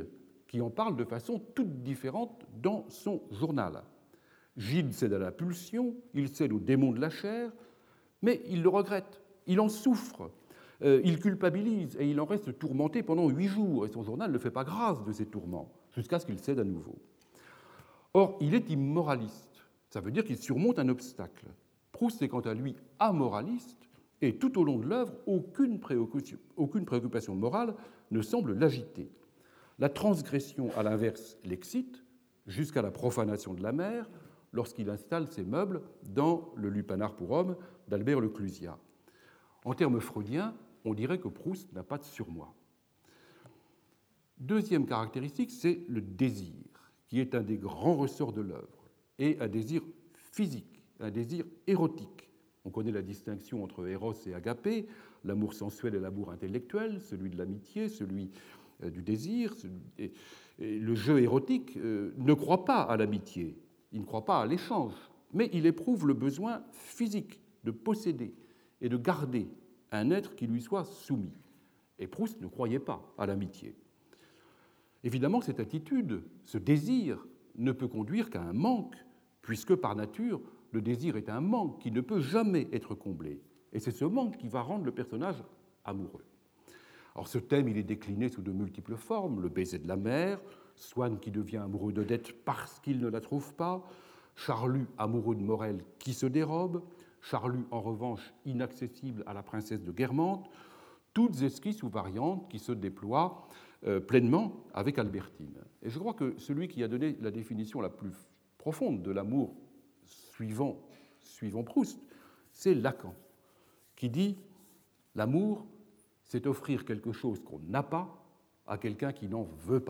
qui en parle de façon toute différente dans son journal. Gide cède à la pulsion, il cède au démon de la chair, mais il le regrette, il en souffre, euh, il culpabilise et il en reste tourmenté pendant huit jours. Et son journal ne fait pas grâce de ces tourments, jusqu'à ce qu'il cède à nouveau. Or, il est immoraliste, ça veut dire qu'il surmonte un obstacle. Proust est quant à lui amoraliste, et tout au long de l'œuvre, aucune préoccupation, aucune préoccupation morale ne semble l'agiter. La transgression, à l'inverse, l'excite, jusqu'à la profanation de la mer, lorsqu'il installe ses meubles dans le Lupanar pour hommes d'Albert Le Clusiat. En termes freudiens, on dirait que Proust n'a pas de surmoi. Deuxième caractéristique, c'est le désir, qui est un des grands ressorts de l'œuvre, et un désir physique, un désir érotique. On connaît la distinction entre Eros et Agapé, l'amour sensuel et l'amour intellectuel, celui de l'amitié, celui du désir. Et le jeu érotique ne croit pas à l'amitié, il ne croit pas à l'échange, mais il éprouve le besoin physique de posséder et de garder un être qui lui soit soumis. Et Proust ne croyait pas à l'amitié. Évidemment, cette attitude, ce désir, ne peut conduire qu'à un manque, puisque par nature, le désir est un manque qui ne peut jamais être comblé. Et c'est ce manque qui va rendre le personnage amoureux. Alors, ce thème, il est décliné sous de multiples formes. Le baiser de la mer, Swann qui devient amoureux d'Odette parce qu'il ne la trouve pas, Charlus amoureux de Morel qui se dérobe, Charlus en revanche inaccessible à la princesse de Guermantes, toutes esquisses ou variantes qui se déploient euh, pleinement avec Albertine. Et je crois que celui qui a donné la définition la plus profonde de l'amour suivant, suivant Proust, c'est Lacan, qui dit « L'amour, c'est offrir quelque chose qu'on n'a pas à quelqu'un qui n'en veut pas. »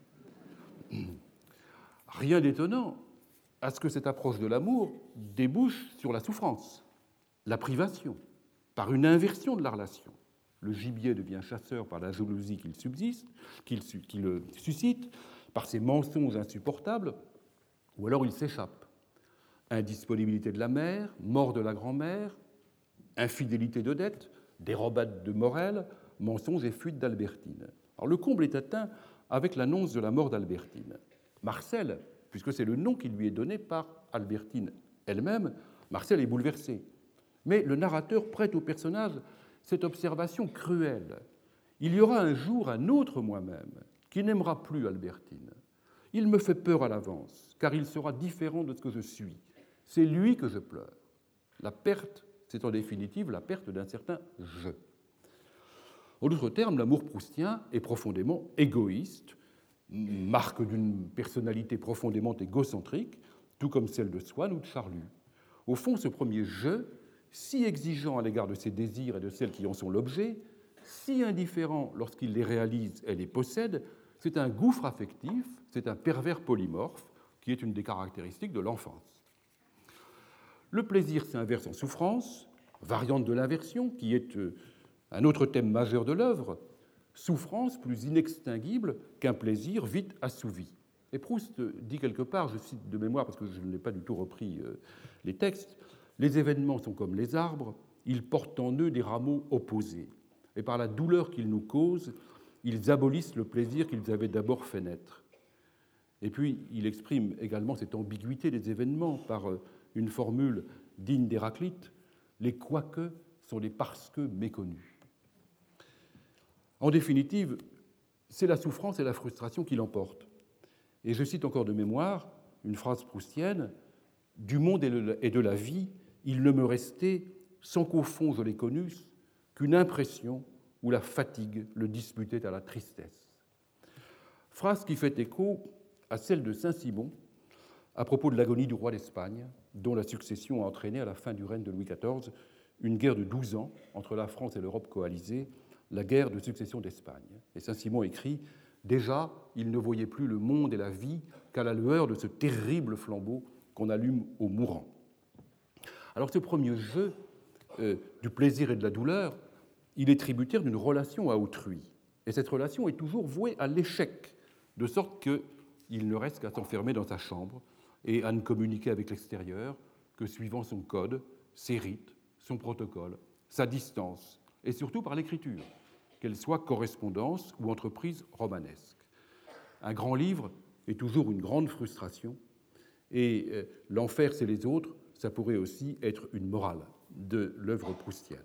Rien d'étonnant à ce que cette approche de l'amour débouche sur la souffrance, la privation, par une inversion de la relation. Le gibier devient chasseur par la jalousie qu'il subsiste, qu'il qu'il suscite, par ses mensonges insupportables, ou alors il s'échappe. Indisponibilité de la mère, mort de la grand-mère, infidélité d'Odette, dérobade de Morel, mensonges et fuite d'Albertine. Alors le comble est atteint avec l'annonce de la mort d'Albertine. Marcel, puisque c'est le nom qui lui est donné par Albertine elle-même, Marcel est bouleversé. Mais le narrateur prête au personnage cette observation cruelle. Il y aura un jour un autre moi-même qui n'aimera plus Albertine. Il me fait peur à l'avance, car il sera différent de ce que je suis. C'est lui que je pleure. La perte, c'est en définitive la perte d'un certain « je ». En d'autres termes, l'amour proustien est profondément égoïste, marque d'une personnalité profondément égocentrique, tout comme celle de Swann ou de Charlus. Au fond, ce premier « je », si exigeant à l'égard de ses désirs et de celles qui en sont l'objet, si indifférent lorsqu'il les réalise et les possède, c'est un gouffre affectif, c'est un pervers polymorphe qui est une des caractéristiques de l'enfance. Le plaisir s'inverse en souffrance, variante de l'inversion, qui est un autre thème majeur de l'œuvre, souffrance plus inextinguible qu'un plaisir vite assouvi. Et Proust dit quelque part, je cite de mémoire parce que je n'ai pas du tout repris les textes, « Les événements sont comme les arbres, ils portent en eux des rameaux opposés, et par la douleur qu'ils nous causent, ils abolissent le plaisir qu'ils avaient d'abord fait naître. » Et puis, il exprime également cette ambiguïté des événements par une formule digne d'Héraclite, « Les quoique sont les parce que méconnus. » En définitive, c'est la souffrance et la frustration qui l'emportent. Et je cite encore de mémoire une phrase proustienne, « Du monde et de la vie, il ne me restait, sans qu'au fond je l'ai connu, qu'une impression où la fatigue le disputait à la tristesse. » Phrase qui fait écho à celle de Saint-Simon à propos de l'agonie du roi d'Espagne, dont la succession a entraîné à la fin du règne de Louis quatorze une guerre de douze ans entre la France et l'Europe coalisée, la guerre de succession d'Espagne. Et Saint-Simon écrit « Déjà, il ne voyait plus le monde et la vie qu'à la lueur de ce terrible flambeau qu'on allume aux mourants. » Alors ce premier jeu euh, du plaisir et de la douleur, il est tributaire d'une relation à autrui. Et cette relation est toujours vouée à l'échec, de sorte qu'il ne reste qu'à s'enfermer dans sa chambre et à ne communiquer avec l'extérieur que suivant son code, ses rites, son protocole, sa distance, et surtout par l'écriture, qu'elle soit correspondance ou entreprise romanesque. Un grand livre est toujours une grande frustration, et euh, l'enfer, c'est les autres, ça pourrait aussi être une morale de l'œuvre proustienne.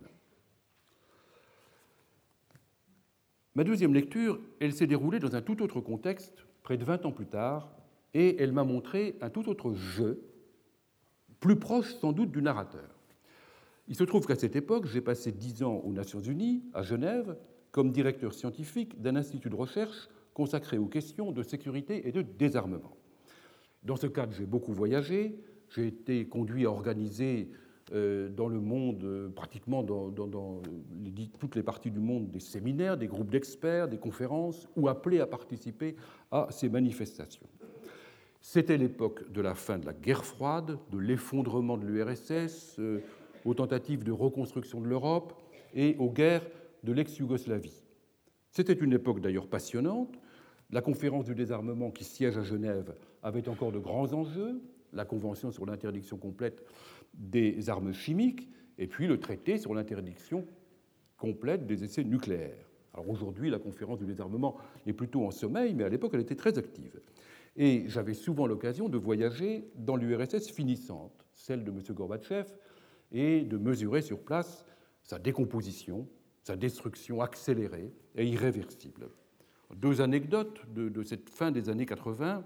Ma deuxième lecture, elle s'est déroulée dans un tout autre contexte, près de vingt ans plus tard, et elle m'a montré un tout autre jeu, plus proche sans doute du narrateur. Il se trouve qu'à cette époque, j'ai passé dix ans aux Nations Unies, à Genève, comme directeur scientifique d'un institut de recherche consacré aux questions de sécurité et de désarmement. Dans ce cadre, j'ai beaucoup voyagé, j'ai été conduit à organiser euh, dans le monde, euh, pratiquement dans, dans, dans les, toutes les parties du monde, des séminaires, des groupes d'experts, des conférences, ou appelé à participer à ces manifestations. C'était l'époque de la fin de la guerre froide, de l'effondrement de l'U R S S, euh, aux tentatives de reconstruction de l'Europe et aux guerres de l'ex-Yougoslavie. C'était une époque d'ailleurs passionnante. La conférence du désarmement qui siège à Genève avait encore de grands enjeux, la Convention sur l'interdiction complète des armes chimiques et puis le traité sur l'interdiction complète des essais nucléaires. Alors aujourd'hui, la conférence du désarmement est plutôt en sommeil, mais à l'époque, elle était très active. Et j'avais souvent l'occasion de voyager dans l'U R S S finissante, celle de M. Gorbatchev, et de mesurer sur place sa décomposition, sa destruction accélérée et irréversible. Deux anecdotes de, de cette fin des années quatre-vingts.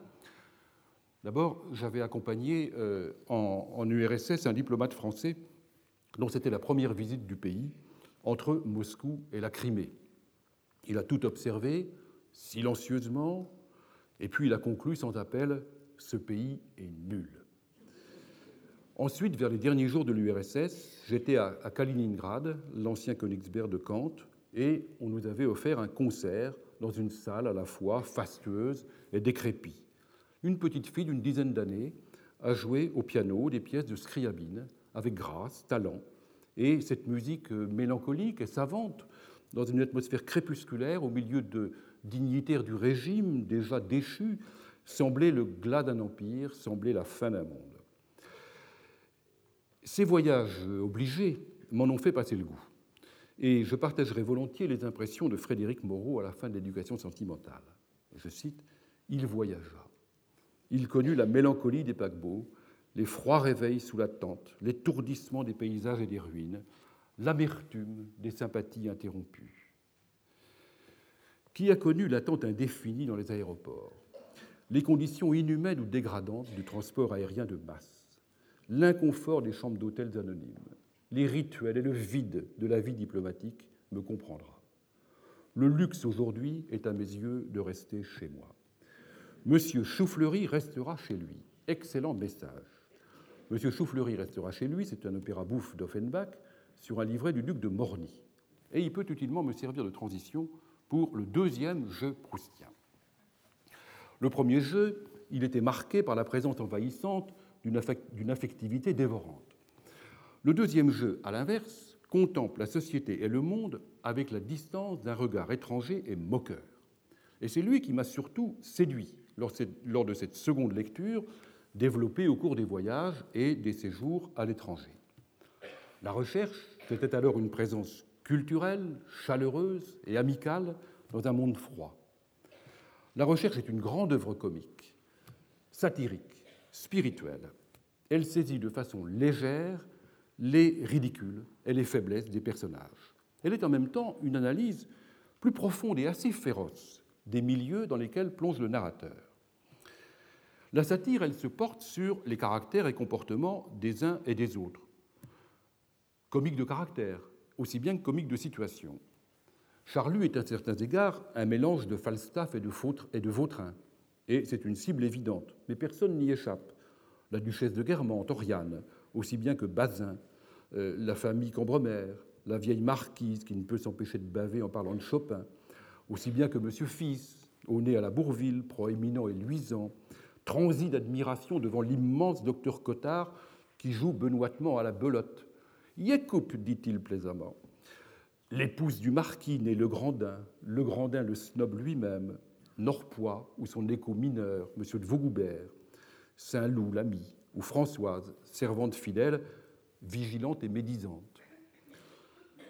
D'abord, j'avais accompagné euh, en, en U R S S un diplomate français dont c'était la première visite du pays entre Moscou et la Crimée. Il a tout observé, silencieusement, et puis il a conclu sans appel « Ce pays est nul ». Ensuite, vers les derniers jours de l'U R S S, j'étais à, à Kaliningrad, l'ancien Königsberg de Kant, et on nous avait offert un concert dans une salle à la fois fastueuse et décrépite. Une petite fille d'une dizaine d'années a joué au piano des pièces de Scriabine avec grâce, talent, et cette musique mélancolique et savante, dans une atmosphère crépusculaire, au milieu de dignitaires du régime déjà déchus, semblait le glas d'un empire, semblait la fin d'un monde. Ces voyages obligés m'en ont fait passer le goût. Et je partagerai volontiers les impressions de Frédéric Moreau à la fin de l'Éducation sentimentale. Je cite, « Il voyagea. Il connut la mélancolie des paquebots, les froids réveils sous la tente, l'étourdissement des paysages et des ruines, l'amertume des sympathies interrompues. Qui a connu l'attente indéfinie dans les aéroports, les conditions inhumaines ou dégradantes du transport aérien de masse, l'inconfort des chambres d'hôtels anonymes, les rituels et le vide de la vie diplomatique me comprendra. Le luxe aujourd'hui est à mes yeux de rester chez moi. Monsieur Choufleury restera chez lui. Excellent message. Monsieur Choufleury restera chez lui, c'est un opéra bouffe d'Offenbach sur un livret du duc de Morny. Et il peut utilement me servir de transition pour le deuxième jeu proustien. Le premier jeu, il était marqué par la présence envahissante d'une affect- d'une affectivité dévorante. Le deuxième jeu, à l'inverse, contemple la société et le monde avec la distance d'un regard étranger et moqueur. Et c'est lui qui m'a surtout séduit lors de cette seconde lecture développée au cours des voyages et des séjours à l'étranger. La recherche, c'était alors une présence culturelle, chaleureuse et amicale dans un monde froid. La recherche est une grande œuvre comique, satirique, spirituelle. Elle saisit de façon légère les ridicules et les faiblesses des personnages. Elle est en même temps une analyse plus profonde et assez féroce des milieux dans lesquels plonge le narrateur. La satire, elle se porte sur les caractères et comportements des uns et des autres. Comique de caractère, aussi bien que comique de situation. Charlus est à certains égards un mélange de Falstaff et de, Fautre, et de Vautrin, et c'est une cible évidente, mais personne n'y échappe. La duchesse de Guermantes, Oriane, aussi bien que Bazin, euh, la famille Cambremer, la vieille marquise qui ne peut s'empêcher de baver en parlant de Chopin, aussi bien que Monsieur Fils, au nez à la Bourville, proéminent et luisant, transi d'admiration devant l'immense docteur Cottard qui joue benoîtement à la belote. « Yécoupe », dit-il plaisamment. L'épouse du marquis, né Le Grandin, Le Grandin le snob lui-même, Norpois ou son écho mineur, M. de Vaugoubert, Saint-Loup l'ami, ou Françoise, servante fidèle, vigilante et médisante.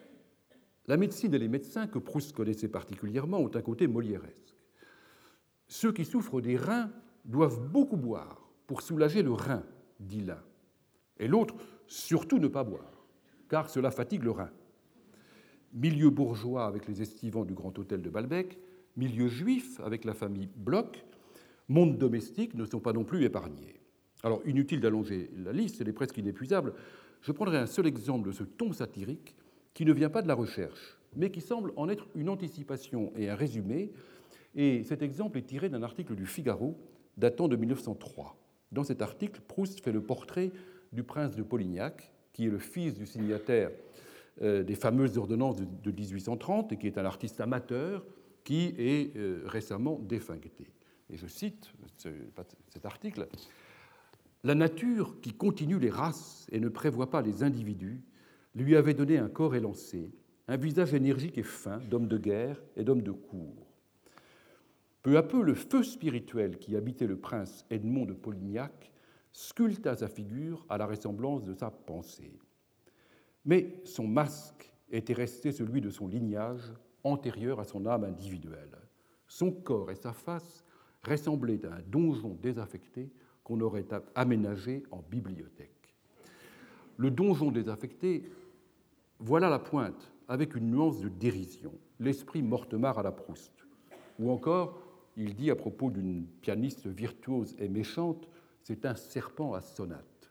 La médecine et les médecins que Proust connaissait particulièrement ont un côté molièresque. Ceux qui souffrent des reins doivent beaucoup boire pour soulager le rein, dit l'un. Et l'autre, surtout ne pas boire, car cela fatigue le rein. Milieu bourgeois avec les estivants du Grand Hôtel de Balbec, milieu juif avec la famille Bloch, monde domestique ne sont pas non plus épargnés. Alors, inutile d'allonger la liste, elle est presque inépuisable. Je prendrai un seul exemple de ce ton satirique qui ne vient pas de la recherche, mais qui semble en être une anticipation et un résumé. Et cet exemple est tiré d'un article du Figaro datant de mille neuf cent trois. Dans cet article, Proust fait le portrait du prince de Polignac, qui est le fils du signataire euh, des fameuses ordonnances de, de dix-huit cent trente et qui est un artiste amateur qui est euh, récemment défuncté. Et je cite ce, cet article. « La nature, qui continue les races et ne prévoit pas les individus, lui avait donné un corps élancé, un visage énergique et fin d'homme de guerre et d'homme de cour. Peu à peu, le feu spirituel qui habitait le prince Edmond de Polignac sculpta sa figure à la ressemblance de sa pensée. Mais son masque était resté celui de son lignage antérieur à son âme individuelle. Son corps et sa face ressemblaient à un donjon désaffecté qu'on aurait aménagé en bibliothèque. Le donjon désaffecté, voilà la pointe, avec une nuance de dérision, l'esprit Mortemart à la Proust. Ou encore, il dit à propos d'une pianiste virtuose et méchante, c'est un serpent à sonate.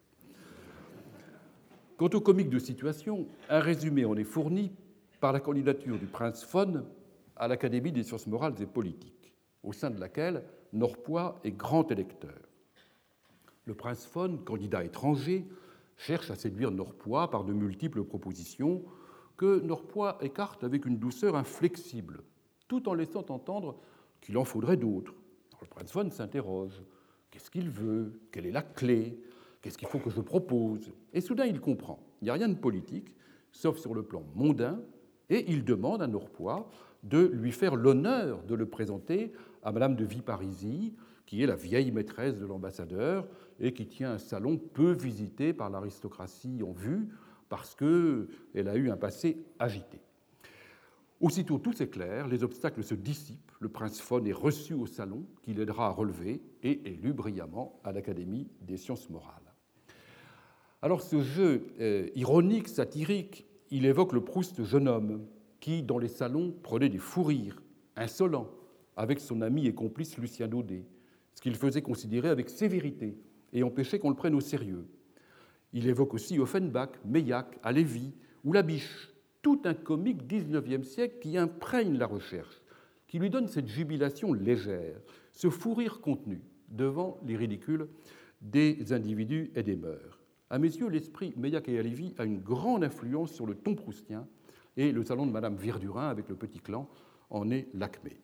Quant au comique de situation, un résumé en est fourni par la candidature du prince von à l'Académie des sciences morales et politiques, au sein de laquelle Norpois est grand électeur. Le prince von, candidat étranger, cherche à séduire Norpois par de multiples propositions que Norpois écarte avec une douceur inflexible, tout en laissant entendre qu'il en faudrait d'autres. Le prince von s'interroge. Qu'est-ce qu'il veut? Quelle est la clé? Qu'est-ce qu'il faut que je propose? Et soudain, il comprend. Il n'y a rien de politique, sauf sur le plan mondain, et il demande à Norpois de lui faire l'honneur de le présenter à Madame de Villeparisis, qui est la vieille maîtresse de l'ambassadeur et qui tient un salon peu visité par l'aristocratie en vue parce qu'elle a eu un passé agité. Aussitôt tout s'éclaire, les obstacles se dissipent, le prince von est reçu au salon qu'il aidera à relever et élu brillamment à l'Académie des sciences morales. Alors ce jeu euh, ironique, satirique, il évoque le Proust jeune homme qui, dans les salons, prenait des fous rires insolents avec son ami et complice Lucien Daudet, ce qu'il faisait considérer avec sévérité et empêchait qu'on le prenne au sérieux. Il évoque aussi Offenbach, Meillac, Halévy ou Labiche, tout un comique dix-neuvième siècle qui imprègne la recherche, qui lui donne cette jubilation légère, ce fou rire contenu devant les ridicules des individus et des mœurs. À mes yeux, l'esprit Meillac et Halévy a une grande influence sur le ton proustien, et le salon de Madame Verdurin avec le petit clan en est l'acmé.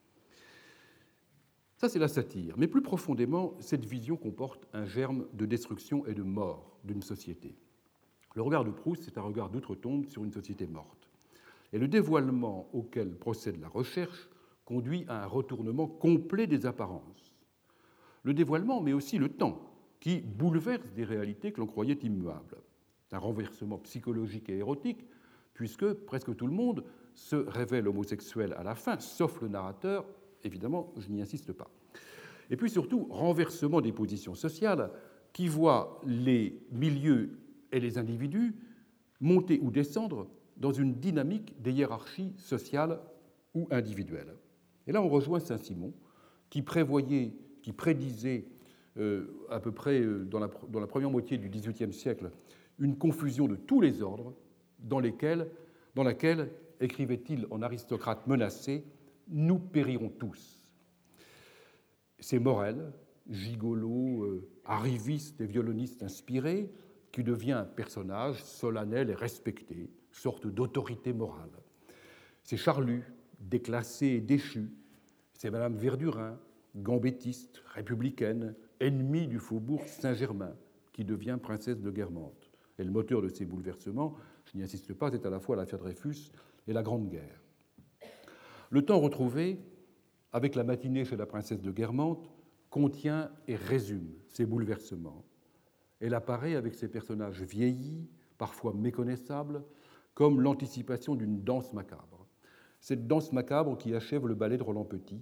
Ça, c'est la satire. Mais plus profondément, cette vision comporte un germe de destruction et de mort d'une société. Le regard de Proust, c'est un regard d'outre-tombe sur une société morte. Et le dévoilement auquel procède la recherche conduit à un retournement complet des apparences. Le dévoilement, mais aussi le temps, qui bouleverse des réalités que l'on croyait immuables. Un renversement psychologique et érotique, puisque presque tout le monde se révèle homosexuel à la fin, sauf le narrateur. Évidemment, je n'y insiste pas. Et puis surtout, renversement des positions sociales qui voient les milieux et les individus monter ou descendre dans une dynamique des hiérarchies sociales ou individuelles. Et là, on rejoint Saint-Simon, qui prévoyait, qui prédisait euh, à peu près euh, dans, la, dans la première moitié du dix-huitième siècle une confusion de tous les ordres dans, lesquels, dans laquelle, écrivait-il en aristocrate menacé, nous périrons tous. C'est Morel, gigolo, euh, arriviste et violoniste inspiré, qui devient un personnage solennel et respecté, sorte d'autorité morale. C'est Charlus, déclassé et déchu. C'est Madame Verdurin, gambettiste, républicaine, ennemie du faubourg Saint-Germain, qui devient princesse de Guermantes. Et le moteur de ces bouleversements, je n'y insiste pas, c'est à la fois l'affaire Dreyfus et la Grande Guerre. Le temps retrouvé, avec la matinée chez la princesse de Guermantes, contient et résume ces bouleversements. Elle apparaît avec ses personnages vieillis, parfois méconnaissables, comme l'anticipation d'une danse macabre. Cette danse macabre qui achève le ballet de Roland Petit,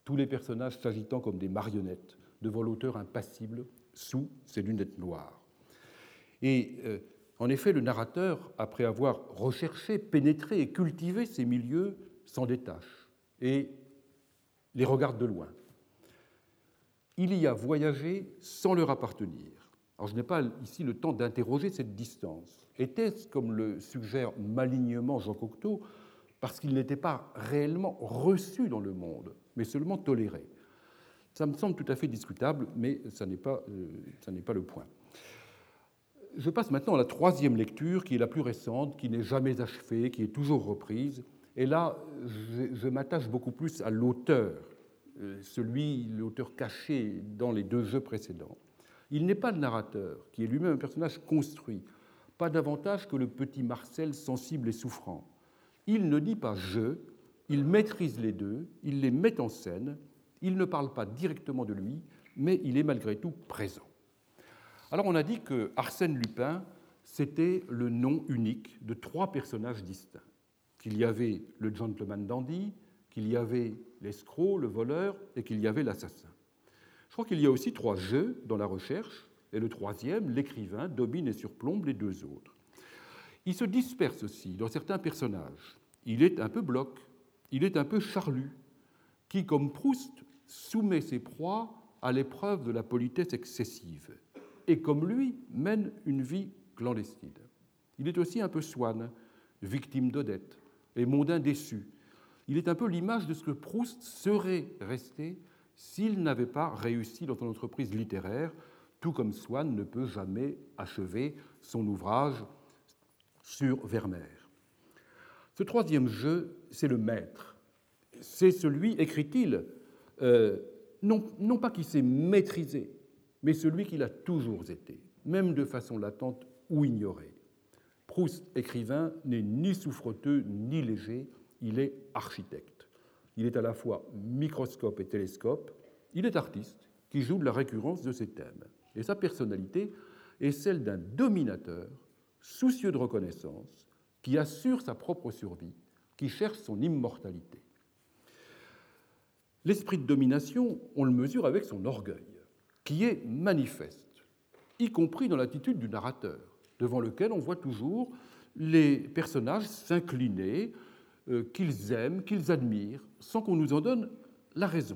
tous les personnages s'agitant comme des marionnettes devant l'auteur impassible sous ses lunettes noires. Et euh, en effet, le narrateur, après avoir recherché, pénétré et cultivé ces milieux, s'en détache et les regarde de loin. Il y a voyagé sans leur appartenir. Alors, je n'ai pas ici le temps d'interroger cette distance. Était-ce, comme le suggère malignement Jean Cocteau, parce qu'il n'était pas réellement reçu dans le monde, mais seulement toléré? Ça me semble tout à fait discutable, mais ça n'est pas, euh, ça n'est pas le point. Je passe maintenant à la troisième lecture, qui est la plus récente, qui n'est jamais achevée, qui est toujours reprise. Et là, je, je m'attache beaucoup plus à l'auteur, euh, celui, l'auteur caché dans les deux jeux précédents. Il n'est pas le narrateur, qui est lui-même un personnage construit, pas davantage que le petit Marcel sensible et souffrant. Il ne dit pas « je », il maîtrise les deux, il les met en scène, il ne parle pas directement de lui, mais il est malgré tout présent. Alors on a dit que Arsène Lupin, c'était le nom unique de trois personnages distincts, qu'il y avait le gentleman dandy, qu'il y avait l'escroc, le voleur, et qu'il y avait l'assassin. Je crois qu'il y a aussi trois jeux dans la recherche, et le troisième, l'écrivain, domine et surplombe les deux autres. Il se disperse aussi dans certains personnages. Il est un peu Bloch, il est un peu Charlus, qui, comme Proust, soumet ses proies à l'épreuve de la politesse excessive, et comme lui, mène une vie clandestine. Il est aussi un peu Swann, victime d'Odette, et mondain déçu. Il est un peu l'image de ce que Proust serait resté s'il n'avait pas réussi dans son entreprise littéraire, tout comme Swann ne peut jamais achever son ouvrage sur Vermeer. Ce troisième jeu, c'est le maître. C'est celui, écrit-il, euh, non, non pas qui s'est maîtrisé, mais celui qu'il a toujours été, même de façon latente ou ignorée. Proust, écrivain, n'est ni souffreteux ni léger, il est architecte. Il est à la fois microscope et télescope, il est artiste qui joue de la récurrence de ses thèmes. Et sa personnalité est celle d'un dominateur, soucieux de reconnaissance, qui assure sa propre survie, qui cherche son immortalité. L'esprit de domination, on le mesure avec son orgueil, qui est manifeste, y compris dans l'attitude du narrateur, devant lequel on voit toujours les personnages s'incliner, euh, qu'ils aiment, qu'ils admirent, sans qu'on nous en donne la raison.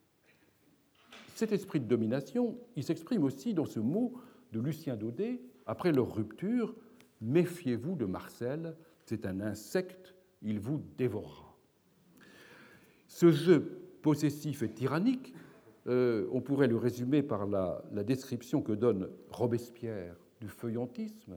Cet esprit de domination, il s'exprime aussi dans ce mot de Lucien Daudet, après leur rupture, « Méfiez-vous de Marcel, c'est un insecte, il vous dévorera ». Ce jeu possessif et tyrannique, euh, on pourrait le résumer par la, la description que donne Robespierre du feuillantisme,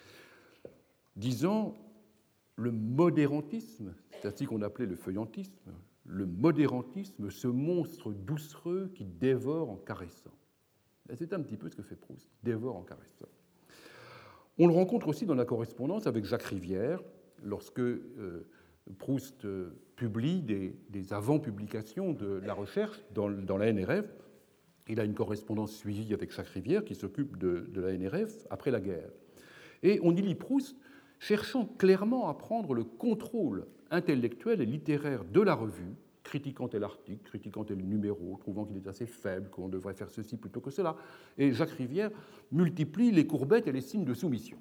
disant le modérantisme, c'est ainsi qu'on appelait le feuillantisme, le modérantisme, ce monstre doucereux qui dévore en caressant. C'est un petit peu ce que fait Proust, dévore en caressant. On le rencontre aussi dans la correspondance avec Jacques Rivière, lorsque euh, Proust euh, publie des, des avant-publications de la recherche dans, dans la N R F. Il a une correspondance suivie avec Jacques Rivière, qui s'occupe de, de la N R F après la guerre. Et on y lit Proust cherchant clairement à prendre le contrôle intellectuel et littéraire de la revue, critiquant tel article, critiquant tel numéro, trouvant qu'il est assez faible, qu'on devrait faire ceci plutôt que cela. Et Jacques Rivière multiplie les courbettes et les signes de soumission.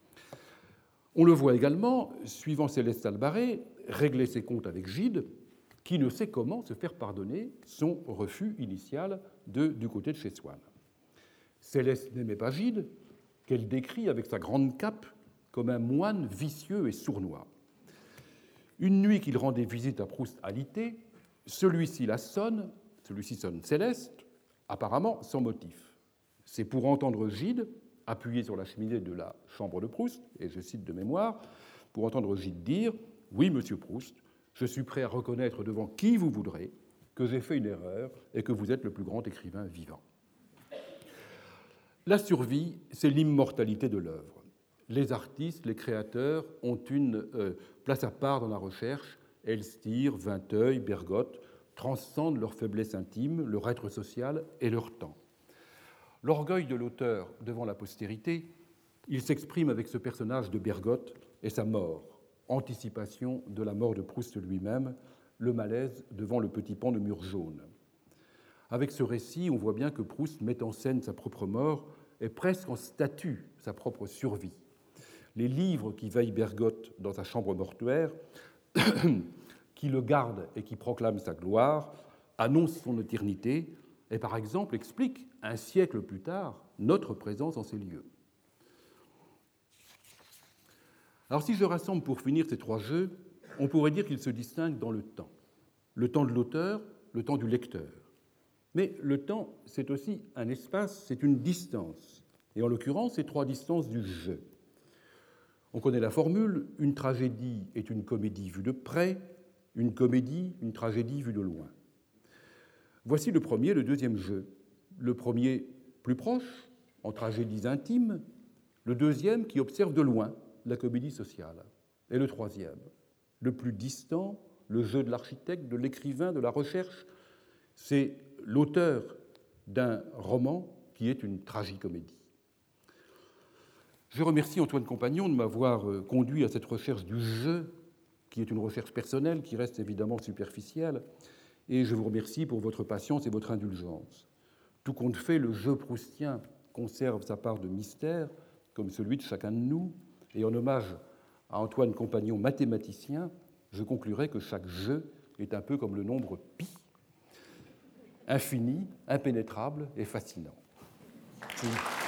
On le voit également, suivant Céleste Albaré, régler ses comptes avec Gide, qui ne sait comment se faire pardonner son refus initial de, du côté de chez Swann. Céleste n'aimait pas Gide, qu'elle décrit avec sa grande cape comme un moine vicieux et sournois. Une nuit qu'il rendait visite à Proust alité, celui-ci la sonne, celui-ci sonne Céleste, apparemment sans motif. C'est pour entendre Gide, appuyé sur la cheminée de la chambre de Proust, et je cite de mémoire, pour entendre Gide dire « Oui, monsieur Proust, je suis prêt à reconnaître devant qui vous voudrez que j'ai fait une erreur et que vous êtes le plus grand écrivain vivant. » La survie, c'est l'immortalité de l'œuvre. Les artistes, les créateurs ont une euh, place à part dans la recherche. Elstir, Vinteuil, Bergotte transcendent leur faiblesse intime, leur être social et leur temps. L'orgueil de l'auteur devant la postérité, il s'exprime avec ce personnage de Bergotte et sa mort, anticipation de la mort de Proust lui-même, le malaise devant le petit pan de mur jaune. Avec ce récit, on voit bien que Proust met en scène sa propre mort et presque en statue sa propre survie. Les livres qui veillent Bergotte dans sa chambre mortuaire, qui le gardent et qui proclament sa gloire, annoncent son éternité et, par exemple, expliquent, un siècle plus tard, notre présence en ces lieux. Alors, si je rassemble pour finir ces trois jeux, on pourrait dire qu'ils se distinguent dans le temps. Le temps de l'auteur, le temps du lecteur. Mais le temps, c'est aussi un espace, c'est une distance. Et en l'occurrence, c'est trois distances du jeu. On connaît la formule, une tragédie est une comédie vue de près, une comédie, une tragédie vue de loin. Voici le premier, le deuxième jeu. Le premier plus proche, en tragédies intimes, le deuxième qui observe de loin la comédie sociale, et le troisième, le plus distant, le jeu de l'architecte, de l'écrivain, de la recherche, c'est l'auteur d'un roman qui est une tragicomédie. Je remercie Antoine Compagnon de m'avoir conduit à cette recherche du jeu, qui est une recherche personnelle, qui reste évidemment superficielle, et je vous remercie pour votre patience et votre indulgence. Tout compte fait, le jeu proustien conserve sa part de mystère, comme celui de chacun de nous, et en hommage à Antoine Compagnon, mathématicien, je conclurai que chaque jeu est un peu comme le nombre pi, infini, impénétrable et fascinant. Merci.